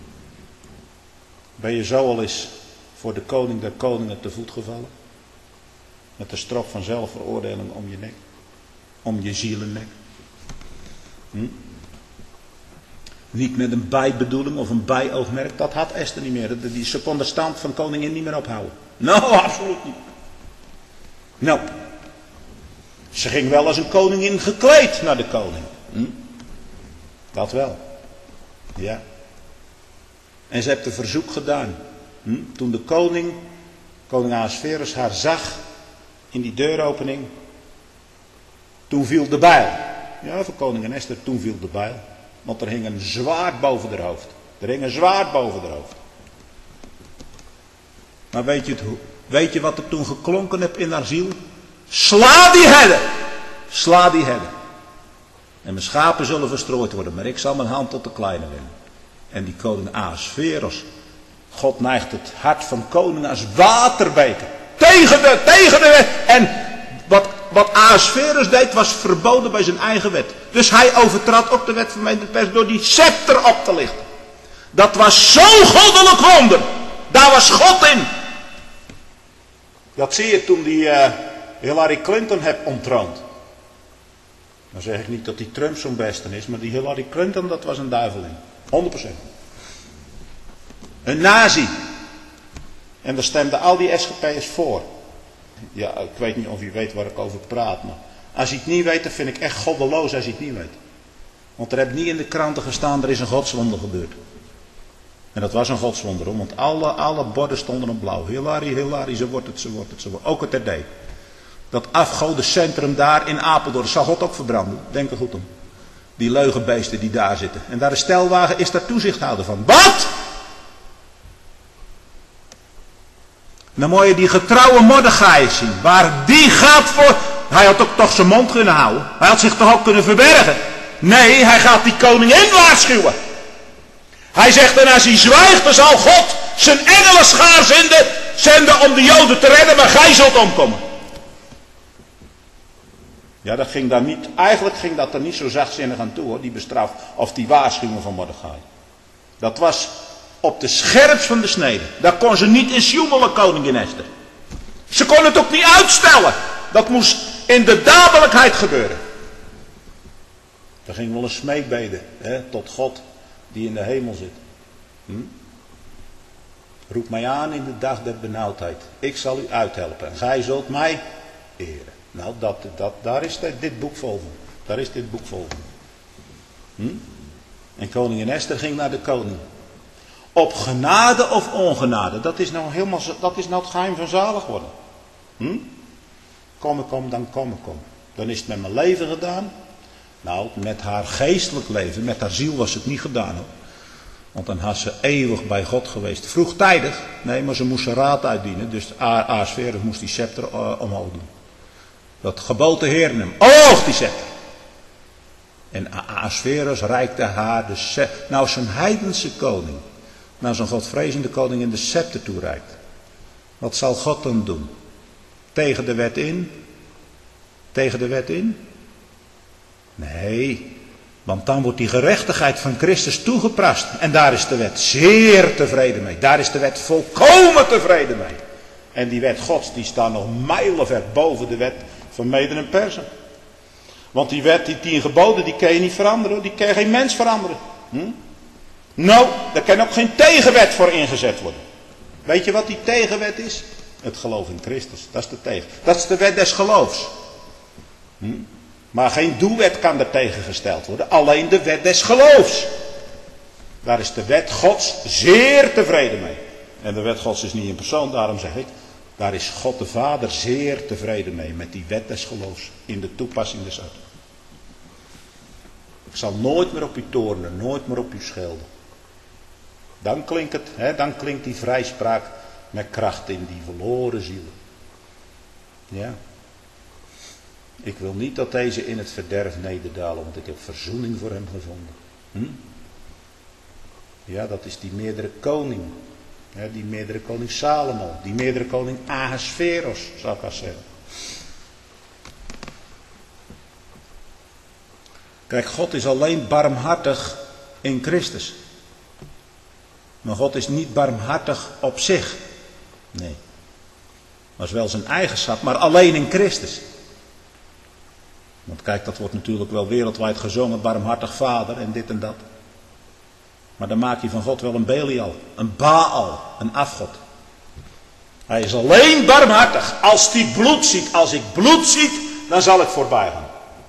Ben je zo al eens voor de koning der koningen te voet gevallen? Met de strop van zelfveroordeling om je nek. Om je zielennek. Hm? Niet met een bijbedoeling of een bijoogmerk. Dat had Esther niet meer. Die, ze kon de stand van koningin niet meer ophouden. Nou, absoluut niet. Nou. Ze ging wel als een koningin gekleed naar de koning. Hm? Dat wel. Ja. En ze heeft een verzoek gedaan. Hm? Toen de koning, koning Ahasverus, haar zag in die deuropening. Toen viel de bijl. Ja, voor koningin Esther, toen viel de bijl. Want er hing een zwaard boven haar hoofd. Er hing een zwaard boven haar hoofd. Maar weet je, het, weet je wat er toen geklonken heeft in haar ziel? Sla die herder! Sla die herder! En mijn schapen zullen verstrooid worden, maar ik zal mijn hand tot de kleine winnen. En die koning Ahasverus, God neigt het hart van koningen als waterbeken. Tegen de, tegen de wet. En wat, wat Ahasverus deed was verboden bij zijn eigen wet. Dus hij overtrad ook de wet van de pers door die scepter op te lichten. Dat was zo'n goddelijk wonder. Daar was God in. Dat zie je toen die uh, Hillary Clinton heeft ontroond. Dan zeg ik niet dat die Trump zo'n beste is, maar die Hillary Clinton, dat was een duiveling. honderd procent. Een nazi. En daar stemden al die S G P'ers voor. Ja, ik weet niet of u weet waar ik over praat, maar als je het niet weet, dan vind ik echt goddeloos als je het niet weet. Want er heeft niet in de kranten gestaan, er is een godswonder gebeurd. En dat was een godswonder, hoor, want alle, alle borden stonden op blauw. Hillary, Hillary, zo wordt het, zo wordt het, zo wordt het. Ook het R D. Dat afgodencentrum daar in Apeldoorn, zal God ook verbranden. Denk er goed om. Die leugenbeesten die daar zitten. En daar de stelwagen is daar toezichthouder van. Wat? Dan moet je die getrouwe Mordechai zien. Waar die gaat voor. Hij had ook toch zijn mond kunnen houden. Hij had zich toch ook kunnen verbergen. Nee, hij gaat die koningin waarschuwen. Hij zegt, en als hij zwijgt, dan zal God zijn engelenschaar zenden, zenden om de Joden te redden, maar gij zult omkomen. Ja, dat ging daar niet, eigenlijk ging dat er niet zo zachtzinnig aan toe, hoor, die bestraf of die waarschuwing van Mordechai. Dat was op de scherps van de snede. Daar kon ze niet in sjoemelen, koningin Esther. Ze kon het ook niet uitstellen. Dat moest in de dadelijkheid gebeuren. Er ging wel een smeekbede, hè, tot God die in de hemel zit. Hm? Roep mij aan in de dag der benauwdheid. Ik zal u uithelpen. En gij zult mij eren. Nou, dat, dat, daar is dit boek vol van. Daar is dit boek vol van. Hm? En koningin Esther ging naar de koning. Op genade of ongenade. Dat is nou helemaal, dat is nou het geheim van zalig worden. Hm? Kom ik kom, dan kom ik kom. Dan is het met mijn leven gedaan. Nou, met haar geestelijk leven, met haar ziel was het niet gedaan, hoor. Want dan had ze eeuwig bij God geweest. Vroegtijdig, nee, maar ze moest zijn raad uitdienen. Dus Ahasverus moest die scepter uh, omhoog doen. Dat gebood de Heer hem. Omhoog die scepter. En Ahasverus reikte haar de scepter. Nou, zo'n heidense koning. Nou, zo'n godvrezende koning in de scepter toereikt. Wat zal God dan doen? Tegen de wet in? Tegen de wet in? Nee, Want dan wordt die gerechtigheid van Christus toegepast. En daar is de wet zeer tevreden mee. Daar is de wet volkomen tevreden mee. En die wet Gods die staat nog mijlenver boven de wet van Meden en Persen. Want die wet, die tien geboden, die kan je niet veranderen. Die kan geen mens veranderen. Hm? Nou, daar kan ook geen tegenwet voor ingezet worden. Weet je wat die tegenwet is? Het geloof in Christus. Dat is de tegen. Dat is de wet des geloofs. Hm? Maar geen doelwet kan er tegengesteld worden. Alleen de wet des geloofs. Daar is de wet Gods zeer tevreden mee. En de wet Gods is niet in persoon, daarom zeg ik. Daar is God de Vader zeer tevreden mee. Met die wet des geloofs. In de toepassing des uitdruks. Ik zal nooit meer op u toornen. Nooit meer op u schelden. Dan klinkt het, hè, dan klinkt die vrijspraak met kracht in die verloren zielen. Ja. Ik wil niet dat deze in het verderf nederdalen, want ik heb verzoening voor hem gevonden. Hm? Ja, dat is die meerdere koning. Ja, die meerdere koning Salomo. Die meerdere koning Ahasveros, zou ik al zeggen. Kijk, God is alleen barmhartig in Christus. Maar God is niet barmhartig op zich. Nee. Dat is wel zijn eigenschap, maar alleen in Christus. Want kijk, dat wordt natuurlijk wel wereldwijd gezongen, barmhartig vader en dit en dat. Maar dan maak je van God wel een Belial, een Baal, een afgod. Hij is alleen barmhartig. Als die bloed ziet, als ik bloed ziet, dan zal ik voorbij gaan.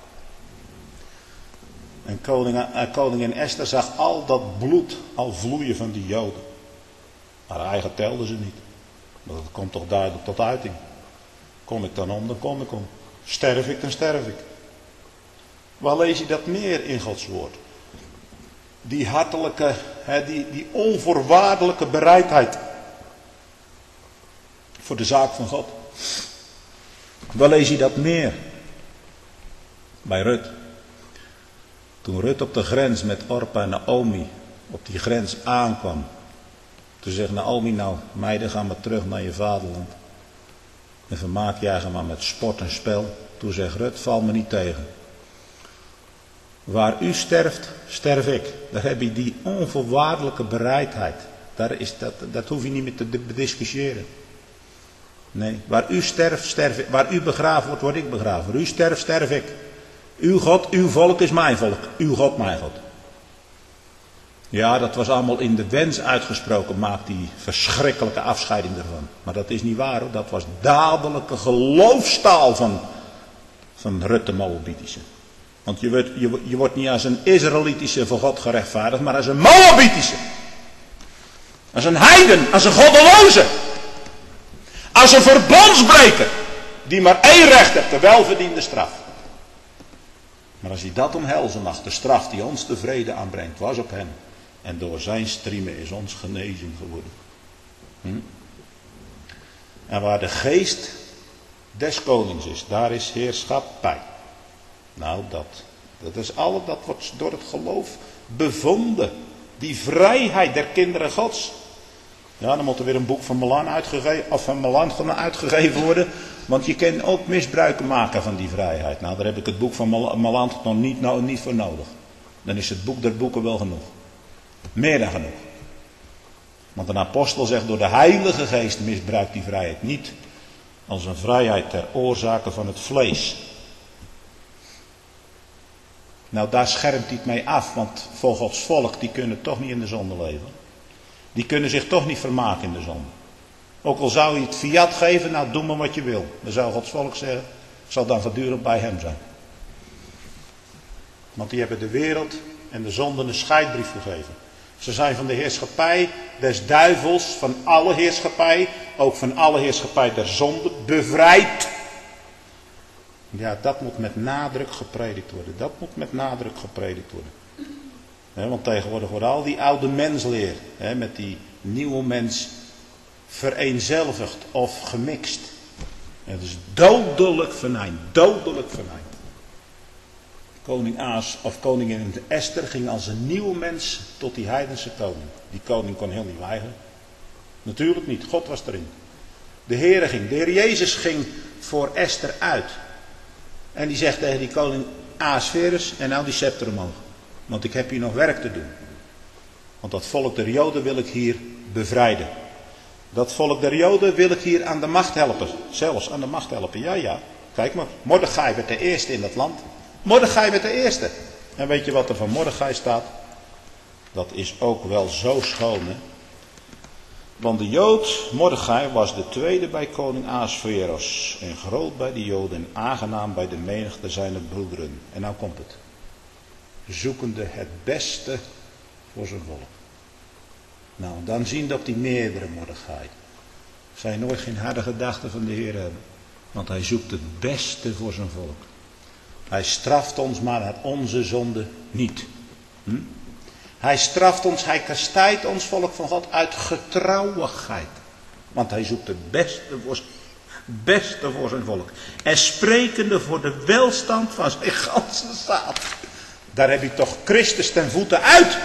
En koningin, eh, koningin Esther zag al dat bloed al vloeien van die Joden. Maar haar eigen telde ze niet. Maar dat komt toch duidelijk tot uiting. Kom ik dan om, dan kom ik om. Sterf ik, dan sterf ik. Waar lees je dat meer in Gods woord? Die hartelijke, hè, die, die onvoorwaardelijke bereidheid. Voor de zaak van God. Waar lees je dat meer? Bij Rut. Toen Rut op de grens met Orpa en Naomi op die grens aankwam. Toen zegt Naomi, nou meiden, ga maar terug naar je vaderland. En vermaak je eigen maar met sport en spel. Toen zegt Rut, val me niet tegen. Waar u sterft, sterf ik. Daar heb je die onvoorwaardelijke bereidheid. Daar is dat, dat hoef je niet meer te bediscussiëren. Nee, waar u sterft, sterf ik. Waar u begraven wordt, word ik begraven. Waar u sterft, sterf ik. Uw God, uw volk is mijn volk. Uw God, mijn God. Ja, dat was allemaal in de wens uitgesproken. Maak die verschrikkelijke afscheiding ervan. Maar dat is niet waar hoor. Dat was dadelijke geloofstaal van, van Rut de Moabitische. Want je wordt, je, je wordt niet als een Israëlitische voor God gerechtvaardigd, maar als een Moabitische. Als een heiden, als een goddeloze. Als een verbondsbreker. Die maar één recht heeft, de welverdiende straf. Maar als hij dat omhelzen mag, de straf die ons de vrede aanbrengt, was op hem. En door zijn striemen is ons genezing geworden. Hm? En waar de geest des konings is, daar is heerschappij. Nou, dat, dat is alles, dat wordt door het geloof bevonden. Die vrijheid der kinderen Gods. Ja, dan moet er weer een boek van Melan uitgegeven, of van Melan uitgegeven worden. Want je kan ook misbruik maken van die vrijheid. Nou, daar heb ik het boek van Melan nog niet, nou, niet voor nodig. Dan is het boek der boeken wel genoeg. Meer dan genoeg. Want een apostel zegt, door de Heilige Geest misbruikt die vrijheid niet als een vrijheid ter oorzake van het vlees. Nou, daar schermt hij het mee af, want voor Gods volk, die kunnen toch niet in de zonde leven. Die kunnen zich toch niet vermaken in de zonde. Ook al zou je het fiat geven, nou doe maar wat je wil. Dan zou Gods volk zeggen, zal dan voortdurend bij hem zijn. Want die hebben de wereld en de zonde een scheidbrief gegeven. Ze zijn van de heerschappij des duivels, van alle heerschappij, ook van alle heerschappij der zonde, bevrijd. Ja, dat moet met nadruk gepredikt worden. Dat moet met nadruk gepredikt worden. He, want tegenwoordig wordt al die oude mensleer, he, met die nieuwe mens, vereenzelvigd of gemixt. Het is dodelijk venijn, dodelijk venijn. Koning Aas of koningin Esther ging als een nieuwe mens tot die heidense koning. Die koning kon heel niet weigeren. Natuurlijk niet, God was erin. De Heere ging, de Heer Jezus ging voor Esther uit. En die zegt tegen die koning Ahasverus, en nou die scepter omhoog. Want ik heb hier nog werk te doen. Want dat volk der Joden wil ik hier bevrijden. Dat volk der Joden wil ik hier aan de macht helpen. Zelfs aan de macht helpen. Ja, ja. Kijk maar. Mordechai werd de eerste in dat land. Mordechai werd de eerste. En weet je wat er van Mordechai staat? Dat is ook wel zo schoon, hè. Want de Jood, Mordechai, was de tweede bij koning Ahasveros. En groot bij de Joden en aangenaam bij de menigte zijner broederen. En nou komt het. Zoekende het beste voor zijn volk. Nou, dan zien dat die meerdere Mordechai. Zij nooit geen harde gedachten van de Heer hebben. Want hij zoekt het beste voor zijn volk. Hij straft ons maar naar onze zonde niet. Hm? Hij straft ons, hij kastijdt ons volk van God uit getrouwigheid. Want hij zoekt het beste voor, beste voor zijn volk. En sprekende voor de welstand van zijn ganse staat. Daar heb je toch Christus ten voeten uit.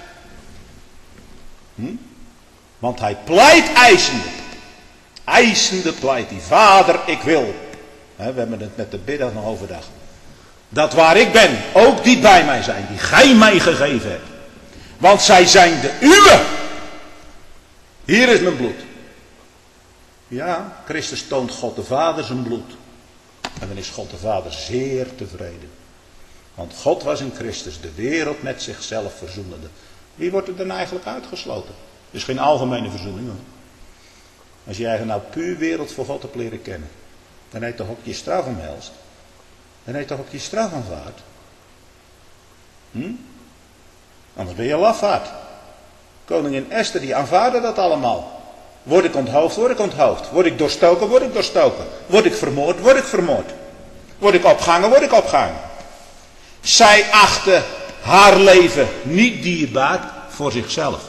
Hm? Want hij pleit eisende. Eisende pleit hij. Vader, ik wil. He, we hebben het met de bidden nog overdag. Dat waar ik ben, ook die bij mij zijn. Die gij mij gegeven hebt. Want zij zijn de uwe. Hier is mijn bloed. Ja, Christus toont God de Vader zijn bloed. En dan is God de Vader zeer tevreden. Want God was in Christus de wereld met zichzelf verzoenende. Wie wordt er dan eigenlijk uitgesloten? Het is geen algemene verzoening, hoor. Als je eigenlijk nou puur wereld voor God hebt leren kennen. Dan heb je toch ook je straf omhelst. Dan heb je toch ook je straf aanvaard. Hm? Anders ben je lafaard. Koningin Esther die aanvaarde dat allemaal. Word ik onthoofd, word ik onthoofd. Word ik doorstoken, word ik doorstoken. Word ik vermoord, word ik vermoord. Word ik opgehangen, word ik opgehangen. Zij achtte haar leven niet dierbaar voor zichzelf.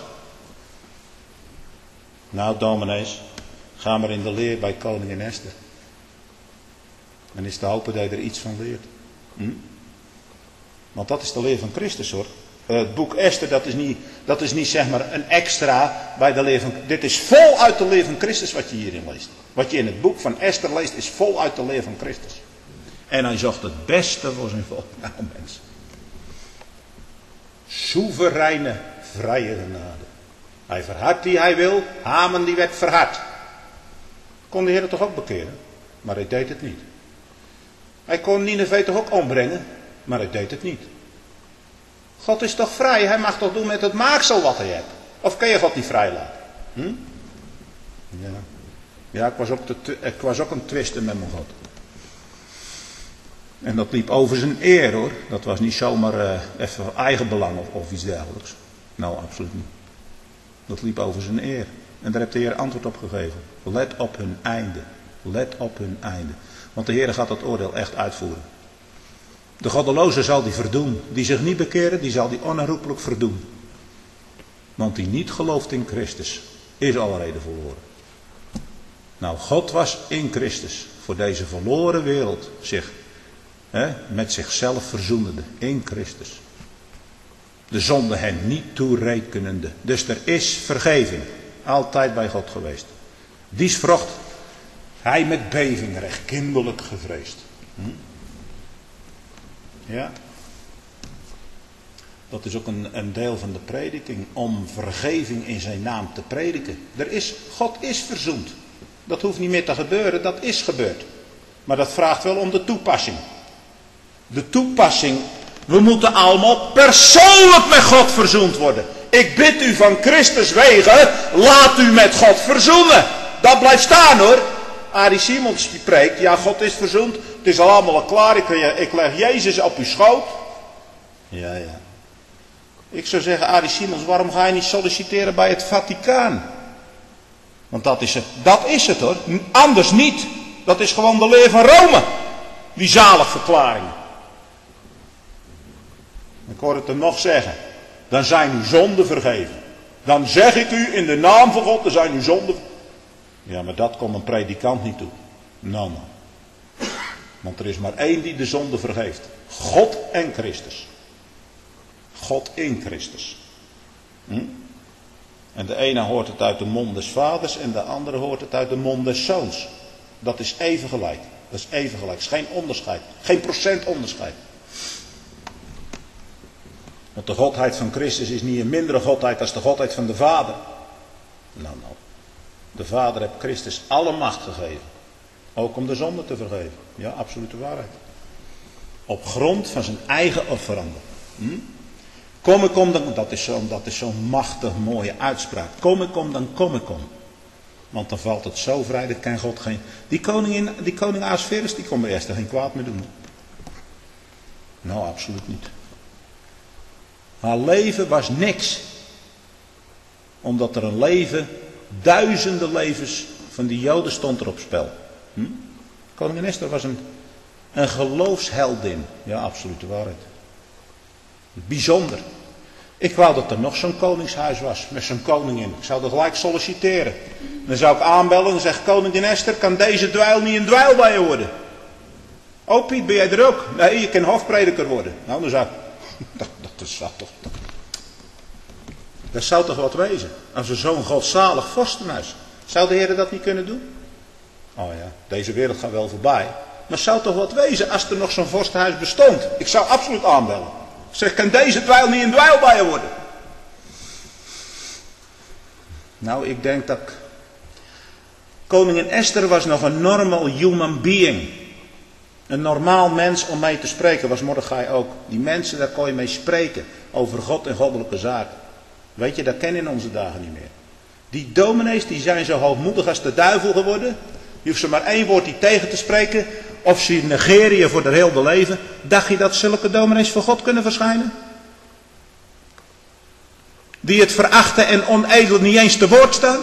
Nou, dominees, ga maar in de leer bij koningin Esther. En is te hopen dat je er iets van leert. Hm? Want dat is de leer van Christus, hoor. Het boek Esther, dat is niet, dat is niet zeg maar een extra bij de leer van... Dit is vol uit de leer van Christus wat je hierin leest. Wat je in het boek van Esther leest, is vol uit de leer van Christus. En hij zocht het beste voor zijn volk. Nou, mensen. Soevereine, vrije genade. Hij verhardt die hij wil. Haman die werd verhard. Kon de Heer toch ook bekeren? Maar hij deed het niet. Hij kon Nineve toch ook ombrengen? Maar hij deed het niet. God is toch vrij? Hij mag toch doen met het maaksel wat hij hebt? Of kun je God niet vrij laten? Hm? Ja, ja ik, was ook te, ik was ook een twisten met mijn God. En dat liep over zijn eer, hoor. Dat was niet zomaar uh, even eigen belang of, of iets dergelijks. Nou, absoluut niet. Dat liep over zijn eer. En daar heeft de Heer antwoord op gegeven. Let op hun einde. Let op hun einde. Want de Heer gaat dat oordeel echt uitvoeren. De goddeloze zal die verdoen. Die zich niet bekeren, die zal die onherroepelijk verdoen. Want die niet gelooft in Christus, is al reden verloren. Nou, God was in Christus voor deze verloren wereld zich hè, met zichzelf verzoenende. In Christus. De zonde hen niet toerekenende. Dus er is vergeving. Altijd bij God geweest. Dies vrocht hij met beving recht kinderlijk gevreesd. Hm? Ja. Dat is ook een, een deel van de prediking. Om vergeving in zijn naam te prediken. Er is, God is verzoend. Dat hoeft niet meer te gebeuren. Dat is gebeurd. Maar dat vraagt wel om de toepassing. De toepassing. We moeten allemaal persoonlijk met God verzoend worden. Ik bid u van Christus wegen. Laat u met God verzoenen. Dat blijft staan, hoor. Arie Simons die preekt. Ja, God is verzoend. Het is allemaal klaar. Ik, ik leg Jezus op uw schoot. Ja, ja. Ik zou zeggen, Arie Simons, waarom ga je niet solliciteren bij het Vaticaan? Want dat is het. Dat is het, hoor. Anders niet. Dat is gewoon de leer van Rome. Die zaligverklaringen. Ik hoor het hem nog zeggen. Dan zijn uw zonden vergeven. Dan zeg ik u in de naam van God, dan zijn uw zonden. Ja, maar dat komt een predikant niet toe. Nou, nou. Want er is maar één die de zonde vergeeft. God en Christus. God in Christus. Hm? En de ene hoort het uit de mond des vaders en de andere hoort het uit de mond des zoons. Dat is even gelijk. Dat is even gelijk. Het is geen onderscheid. Geen procent onderscheid. Want de godheid van Christus is niet een mindere godheid als de godheid van de Vader. Nou, nou. De Vader heeft Christus alle macht gegeven. Ook om de zonde te vergeven. Ja, absolute waarheid. Op grond van zijn eigen offerande. Hm? Kom ik om, dan, dat is zo'n dat is zo'n machtig mooie uitspraak. Kom ik om, dan kom ik om. Want dan valt het zo vrij, dat kan God geen... Die koningin, die koning Ahasverus, die kon er eerst geen kwaad meer doen. Nou, absoluut niet. Haar leven was niks. Omdat er een leven, duizenden levens van die Joden stond er op spel. Hm? Koningin Esther was een, een geloofsheldin. Ja, absolute waarheid. Bijzonder. Ik wou dat er nog zo'n koningshuis was, met zo'n koningin. Ik zou er gelijk solliciteren. Dan zou ik aanbellen en zeggen, koningin Esther, kan deze dweil niet een dweil bij je worden? Oh Piet, ben jij er ook? Nee, je kan hofprediker worden. Nou, dan zou ik... Dat, dat, zou toch... Dat zou toch wat wezen? Als er zo'n godzalig vorstenhuis. Zou de Heer dat niet kunnen doen? Oh ja, deze wereld gaat wel voorbij. Maar zou toch wat wezen als er nog zo'n vorstenhuis bestond? Ik zou absoluut aanbellen. Ik zeg, kan deze dweil niet een dweil bij je worden? Nou, ik denk dat... Koningin Esther was nog een normal human being. Een normaal mens om mee te spreken was Mordechai ook. Die mensen, daar kon je mee spreken. Over God en goddelijke zaken. Weet je, dat kennen in onze dagen niet meer. Die dominees, die zijn zo hoogmoedig als de duivel geworden. Je hoeft ze maar één woord die tegen te spreken. Of ze negeren je voor de hele leven. Dacht je dat zulke dominees voor God kunnen verschijnen? Die het verachten en onedel niet eens te woord staan?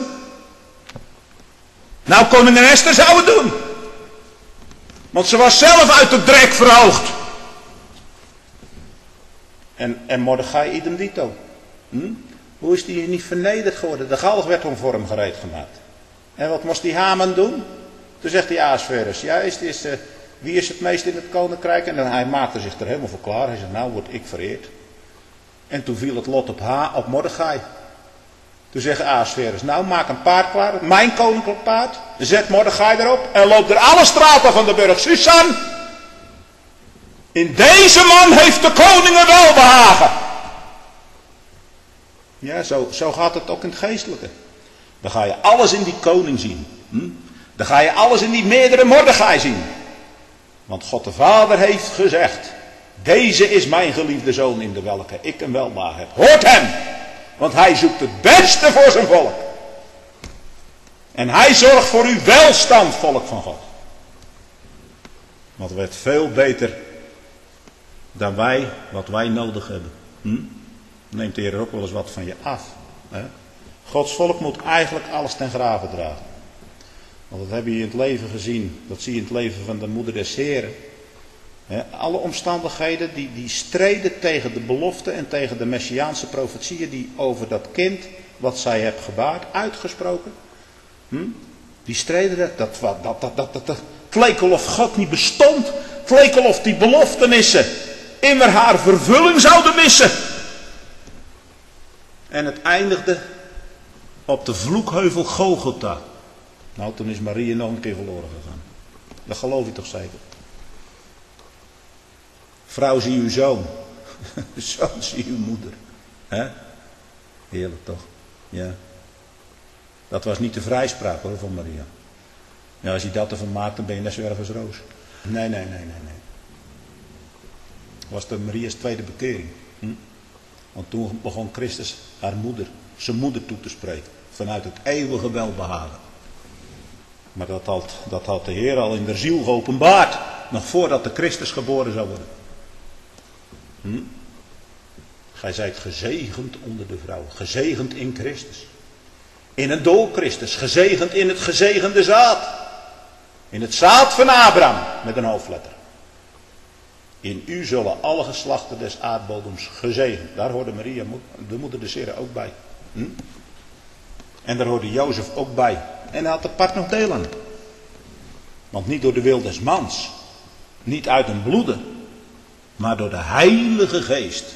Nou, koningin Esther zou het doen. Want ze was zelf uit de drek verhoogd. En, en Mordechai idem dito. Hm? Hoe is die niet vernederd geworden? De galg werd om voor hem gereed gemaakt. En wat moest die Haman doen? Toen zegt die Ahasverus, ja, is, is, uh, wie is het meest in het koninkrijk? En dan, hij maakte zich er helemaal voor klaar. Hij zei, nou word ik vereerd. En toen viel het lot op, ha, op Mordechai. Toen zegt Ahasverus, nou maak een paard klaar, mijn koninklijk paard. Zet Mordechai erop en loopt er alle straten van de burcht Susan. In deze man heeft de koning een welbehagen. Ja, zo, zo gaat het ook in het geestelijke. Dan ga je alles in die koning zien. Hm? Dan ga je alles in die meerdere Mordechai zien. Want God de Vader heeft gezegd, deze is mijn geliefde zoon in de welke ik een welbehagen heb. Hoort hem! Want hij zoekt het beste voor zijn volk. En hij zorgt voor uw welstand, volk van God. Want het werd veel beter dan wij, wat wij nodig hebben. Hm? Neemt de Heer ook wel eens wat van je af. Hè? Gods volk moet eigenlijk alles ten grave dragen. Want dat heb je in het leven gezien. Dat zie je in het leven van de moeder des Heren. He, alle omstandigheden die, die streden tegen de belofte en tegen de messiaanse profetieën die over dat kind, wat zij heeft gebaard, uitgesproken. Hm? Die streden dat, dat, dat, dat, dat, dat, dat. Het leek al of God niet bestond. Het leek al of die beloftenissen immer haar vervulling zouden missen. En het eindigde op de vloekheuvel Golgotha. Nou, toen is Maria nog een keer verloren gegaan. Dat geloof je toch zeker? Vrouw, zie uw zoon. Zoon, zie uw moeder. He? Heerlijk toch? Ja. Dat was niet de vrijspraak hoor, van Maria. Ja, als je dat ervan maakt, dan ben je net zo erg als Roos. Nee, nee, nee, nee, nee. Was de Maria's tweede bekering. Hm? Want toen begon Christus haar moeder, zijn moeder toe te spreken. Vanuit het eeuwige welbehagen. Maar dat had, dat had de Heer al in de ziel geopenbaard. Nog voordat de Christus geboren zou worden. Hm? Gij zijt gezegend onder de vrouw. Gezegend in Christus. In en door Christus. Gezegend in het gezegende zaad. In het zaad van Abraham. Met een hoofdletter. In u zullen alle geslachten des aardbodems gezegend. Daar hoorde Maria, de moeder des Heren, ook bij. Hm? En daar hoorde Jozef ook bij. En hij had apart nog deel aan. Want niet door de wil des mans. Niet uit een bloede. Maar door de Heilige Geest.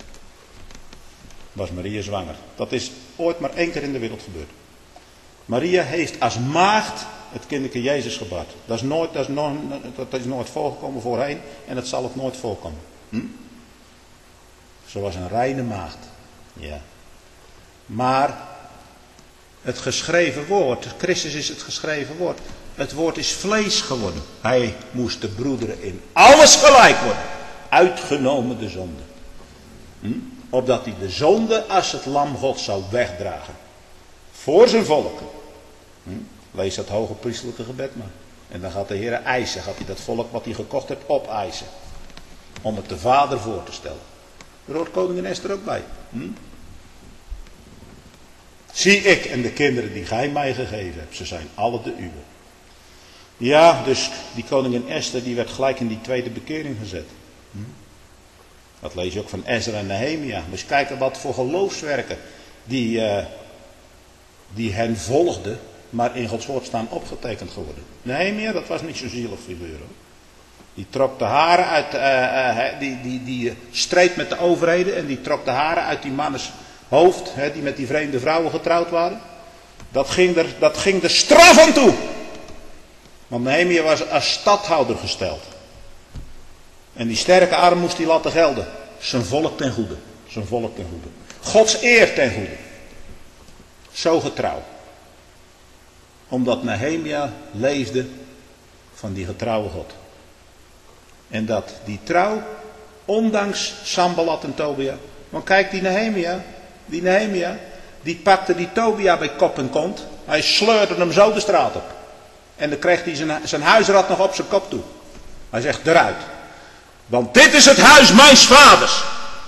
Was Maria zwanger. Dat is ooit maar één keer in de wereld gebeurd. Maria heeft als maagd het kinderke Jezus gebaard. Dat is nooit, dat is nooit, dat is nooit voorgekomen voorheen. En dat zal ook nooit voorkomen. Hm? Zoals een reine maagd. Ja. Maar het geschreven woord, Christus is het geschreven woord. Het woord is vlees geworden. Hij moest de broederen in alles gelijk worden. Uitgenomen de zonde. Hm? Opdat hij de zonde als het lam God zou wegdragen. Voor zijn volk. Hm? Lees dat hoge priestelijke gebed maar. En dan gaat de Heer eisen. Gaat hij dat volk wat hij gekocht heeft opeisen. Om het de Vader voor te stellen. Daar hoort koningin Esther ook bij. Hm? Zie ik en de kinderen die gij mij gegeven hebt. Ze zijn alle de uwe. Ja, dus die koningin Esther die werd gelijk in die tweede bekering gezet. Hm? Dat lees je ook van Ezra en Nehemia. Dus kijken wat voor geloofswerken die, uh, die hen volgden. Maar in Gods woord staan opgetekend geworden. Nehemia, dat was niet zo'n zielig figuur hoor. Die trok de haren uit, uh, uh, die, die, die streed met de overheden. En die trok de haren uit die mannes hoofd. Hè, die met die vreemde vrouwen getrouwd waren. Dat ging er, dat ging er straf aan toe. Want Nehemia was als stadhouder gesteld. En die sterke arm moest hij laten gelden. Zijn volk ten goede. Zijn volk ten goede. Gods eer ten goede. Zo getrouw. Omdat Nehemia leefde van die getrouwe God. En dat die trouw, ondanks Sanballat en Tobia. Want kijk die Nehemia. Die Nehemia. Die pakte die Tobia bij kop en kont. Hij sleurde hem zo de straat op. En dan kreeg hij zijn, zijn huisrat nog op zijn kop toe. Hij zegt eruit. Want dit is het huis mijns vaders.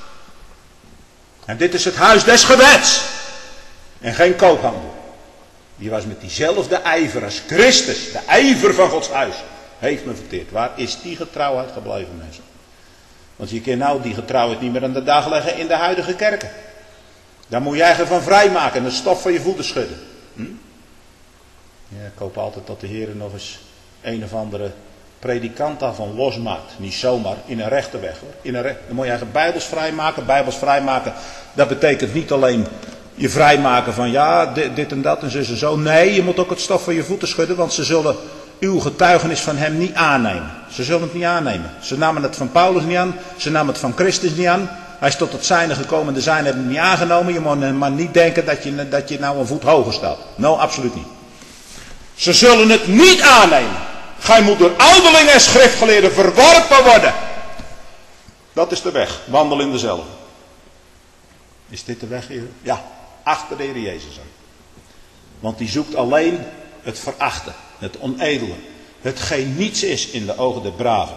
En dit is het huis des gebeds. En geen koophandel. Die was met diezelfde ijver als Christus. De ijver van Gods huis. Heeft me verteerd. Waar is die getrouwheid gebleven mensen? Want je kan nou die getrouwheid niet meer aan de dag leggen in de huidige kerken. Daar moet je eigen van vrijmaken en het stof van je voeten schudden. Hm? Ja, ik hoop altijd dat de Heer nog eens een of andere predikant daarvan losmaakt. Niet zomaar, in een rechte weg hoor. In een re- Dan moet je eigen bijbels vrijmaken. Bijbels vrijmaken, dat betekent niet alleen je vrijmaken van ja, dit, dit en dat en zo en zo. Nee, je moet ook het stof van je voeten schudden, want ze zullen uw getuigenis van hem niet aannemen. Ze zullen het niet aannemen. Ze namen het van Paulus niet aan, ze namen het van Christus niet aan. Hij is tot het zijne gekomen en de zijne hebben het niet aangenomen. Je moet maar niet denken dat je, dat je nou een voet hoger staat. Nou, absoluut niet. Ze zullen het niet aannemen. Gij moet door ouderlingen en schriftgeleerden verworpen worden. Dat is de weg. Wandel in dezelfde. Is dit de weg hier? Ja, achter de Heer Jezus aan. Want die zoekt alleen het verachten, het onedele. Hetgeen niets is in de ogen der braven.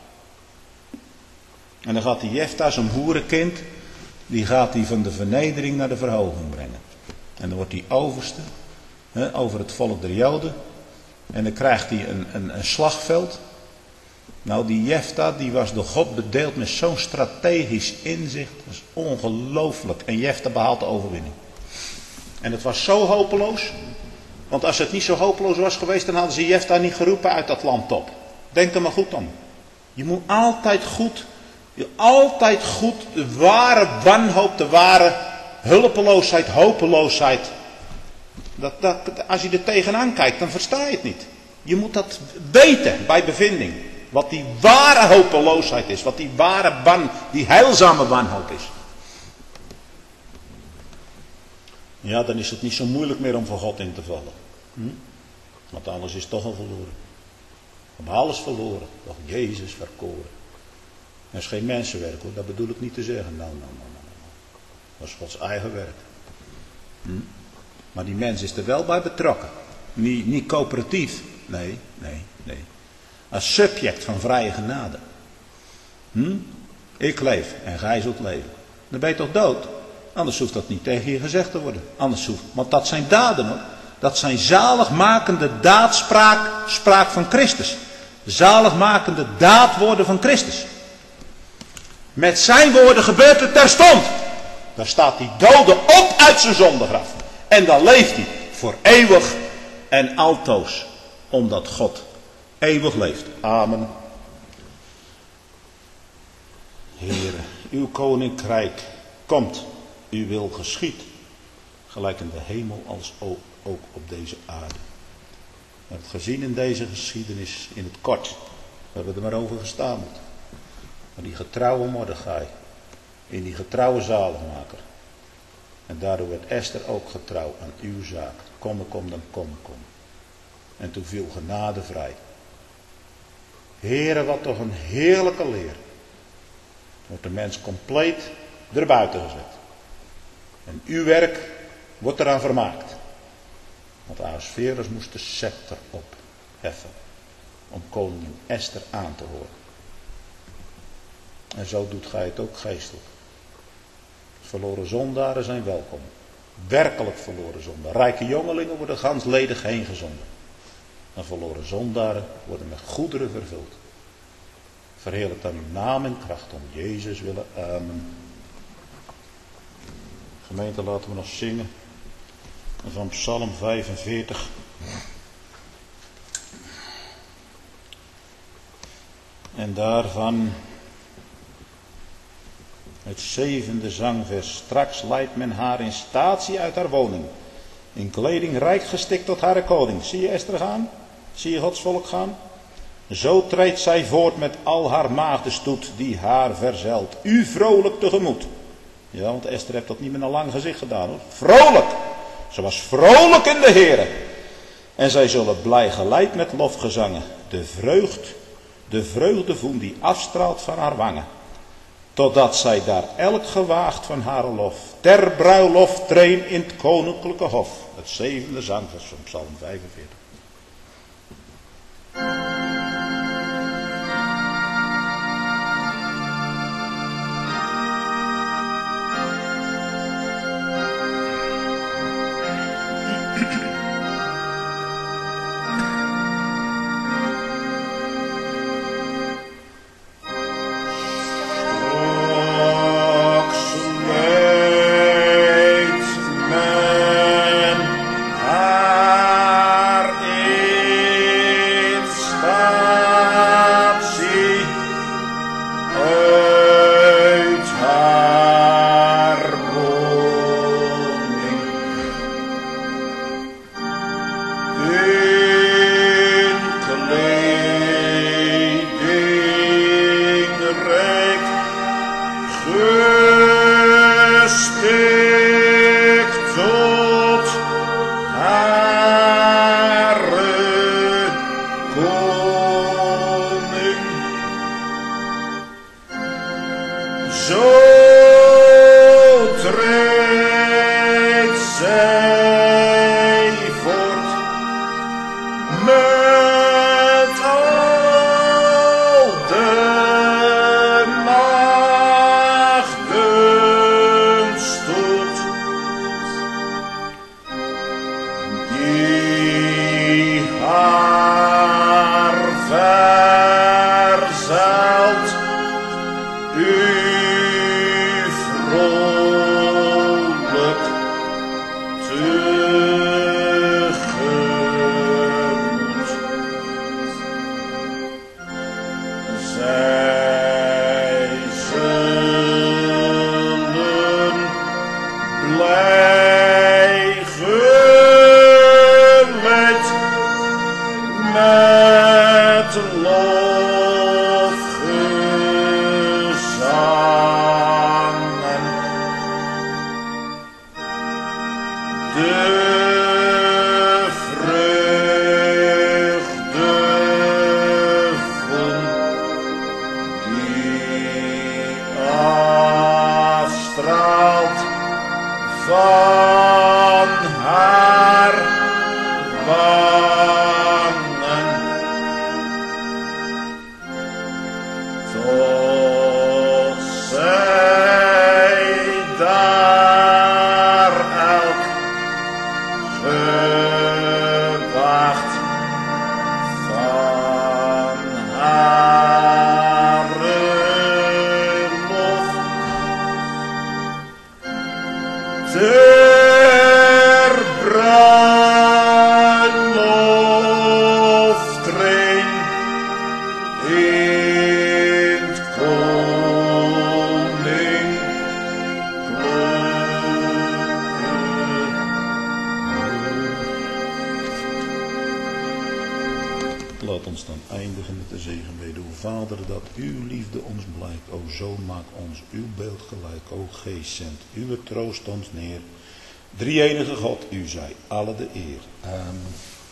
En dan gaat die Jefta, zo'n boerenkind, die gaat die van de vernedering naar de verhoging brengen. En dan wordt die overste, hè, over het volk der Joden. En dan krijgt hij een, een, een slagveld. Nou, die Jefta, die was door God bedeeld met zo'n strategisch inzicht. Dat is ongelooflijk. En Jefta behaalt de overwinning. En het was zo hopeloos. Want als het niet zo hopeloos was geweest, dan hadden ze Jefta niet geroepen uit dat land top. Denk er maar goed aan. Je moet altijd goed, je altijd goed de ware wanhoop, de ware hulpeloosheid, hopeloosheid. Dat, dat, als je er tegenaan kijkt, dan versta je het niet. Je moet dat weten bij bevinding. Wat die ware hopeloosheid is. Wat die ware wan, die heilzame wanhoop is. Ja, dan is het niet zo moeilijk meer om voor God in te vallen. Hm? Want alles is toch al verloren. We hebben alles verloren. Doch Jezus verkoren. Dat is geen mensenwerk hoor. Dat bedoel ik niet te zeggen. Nou, nou, nou, nou. Dat is Gods eigen werk. Hm? Maar die mens is er wel bij betrokken. Niet, niet coöperatief. Nee, nee, nee. Als subject van vrije genade. Hm? Ik leef en gij zult leven. Dan ben je toch dood? Anders hoeft dat niet tegen je gezegd te worden. Anders hoeft, want dat zijn daden hoor. Dat zijn zaligmakende daadspraak spraak van Christus. Zaligmakende daadwoorden van Christus. Met zijn woorden gebeurt het terstond. Dan staat die dode op uit zijn zondegraf. En dan leeft hij voor eeuwig en altoos. Omdat God eeuwig leeft. Amen. Heere, uw koninkrijk komt. Uw wil geschiet. Gelijk in de hemel als ook op deze aarde. We hebben het gezien in deze geschiedenis in het kort. We hebben er maar over gestameld. Maar die getrouwe Mordechai. in die getrouwe zaligmaker. En daardoor werd Esther ook getrouw aan uw zaak. Kom, kom, dan kom, kom. En toen viel genade vrij. Heere, wat toch een heerlijke leer. Wordt de mens compleet erbuiten gezet. En uw werk wordt eraan vermaakt. Want Ahasverus moest de scepter opheffen. Om koningin Esther aan te horen. En zo doet gij het ook geestelijk. Verloren zondaren zijn welkom. Werkelijk verloren zondaren. Rijke jongelingen worden gans ledig heen gezonden. En verloren zondaren worden met goederen vervuld. Verheerlijk dan uw naam en kracht om Jezus willen. Amen. Gemeente, laten we nog zingen. Van Psalm vijfenveertig. En daarvan het zevende zangvers. Straks leidt men haar in statie uit haar woning. In kleding rijk gestikt tot haar koning. Zie je Esther gaan? Zie je Gods volk gaan? Zo treedt zij voort met al haar maagdenstoet die haar verzelt. U vrolijk tegemoet. Ja, want Esther heeft dat niet met een lang gezicht gedaan hoor. Vrolijk! Ze was vrolijk in de Heere. En zij zullen blij geleid met lofgezangen. De vreugd, de vreugdevoen die afstraalt van haar wangen. Totdat zij daar elk gewaagd van haar lof. Ter bruiloft treen in het koninklijke hof. Het zevende zangvers van Psalm vijfenveertig. ons dan eindigen met de zegenbede. O Vader, dat uw liefde ons blijkt. O Zoon, maak ons uw beeld gelijk. O Geest, zend uw troost ons neer. Drie-enige God, u zij alle de eer. Amen.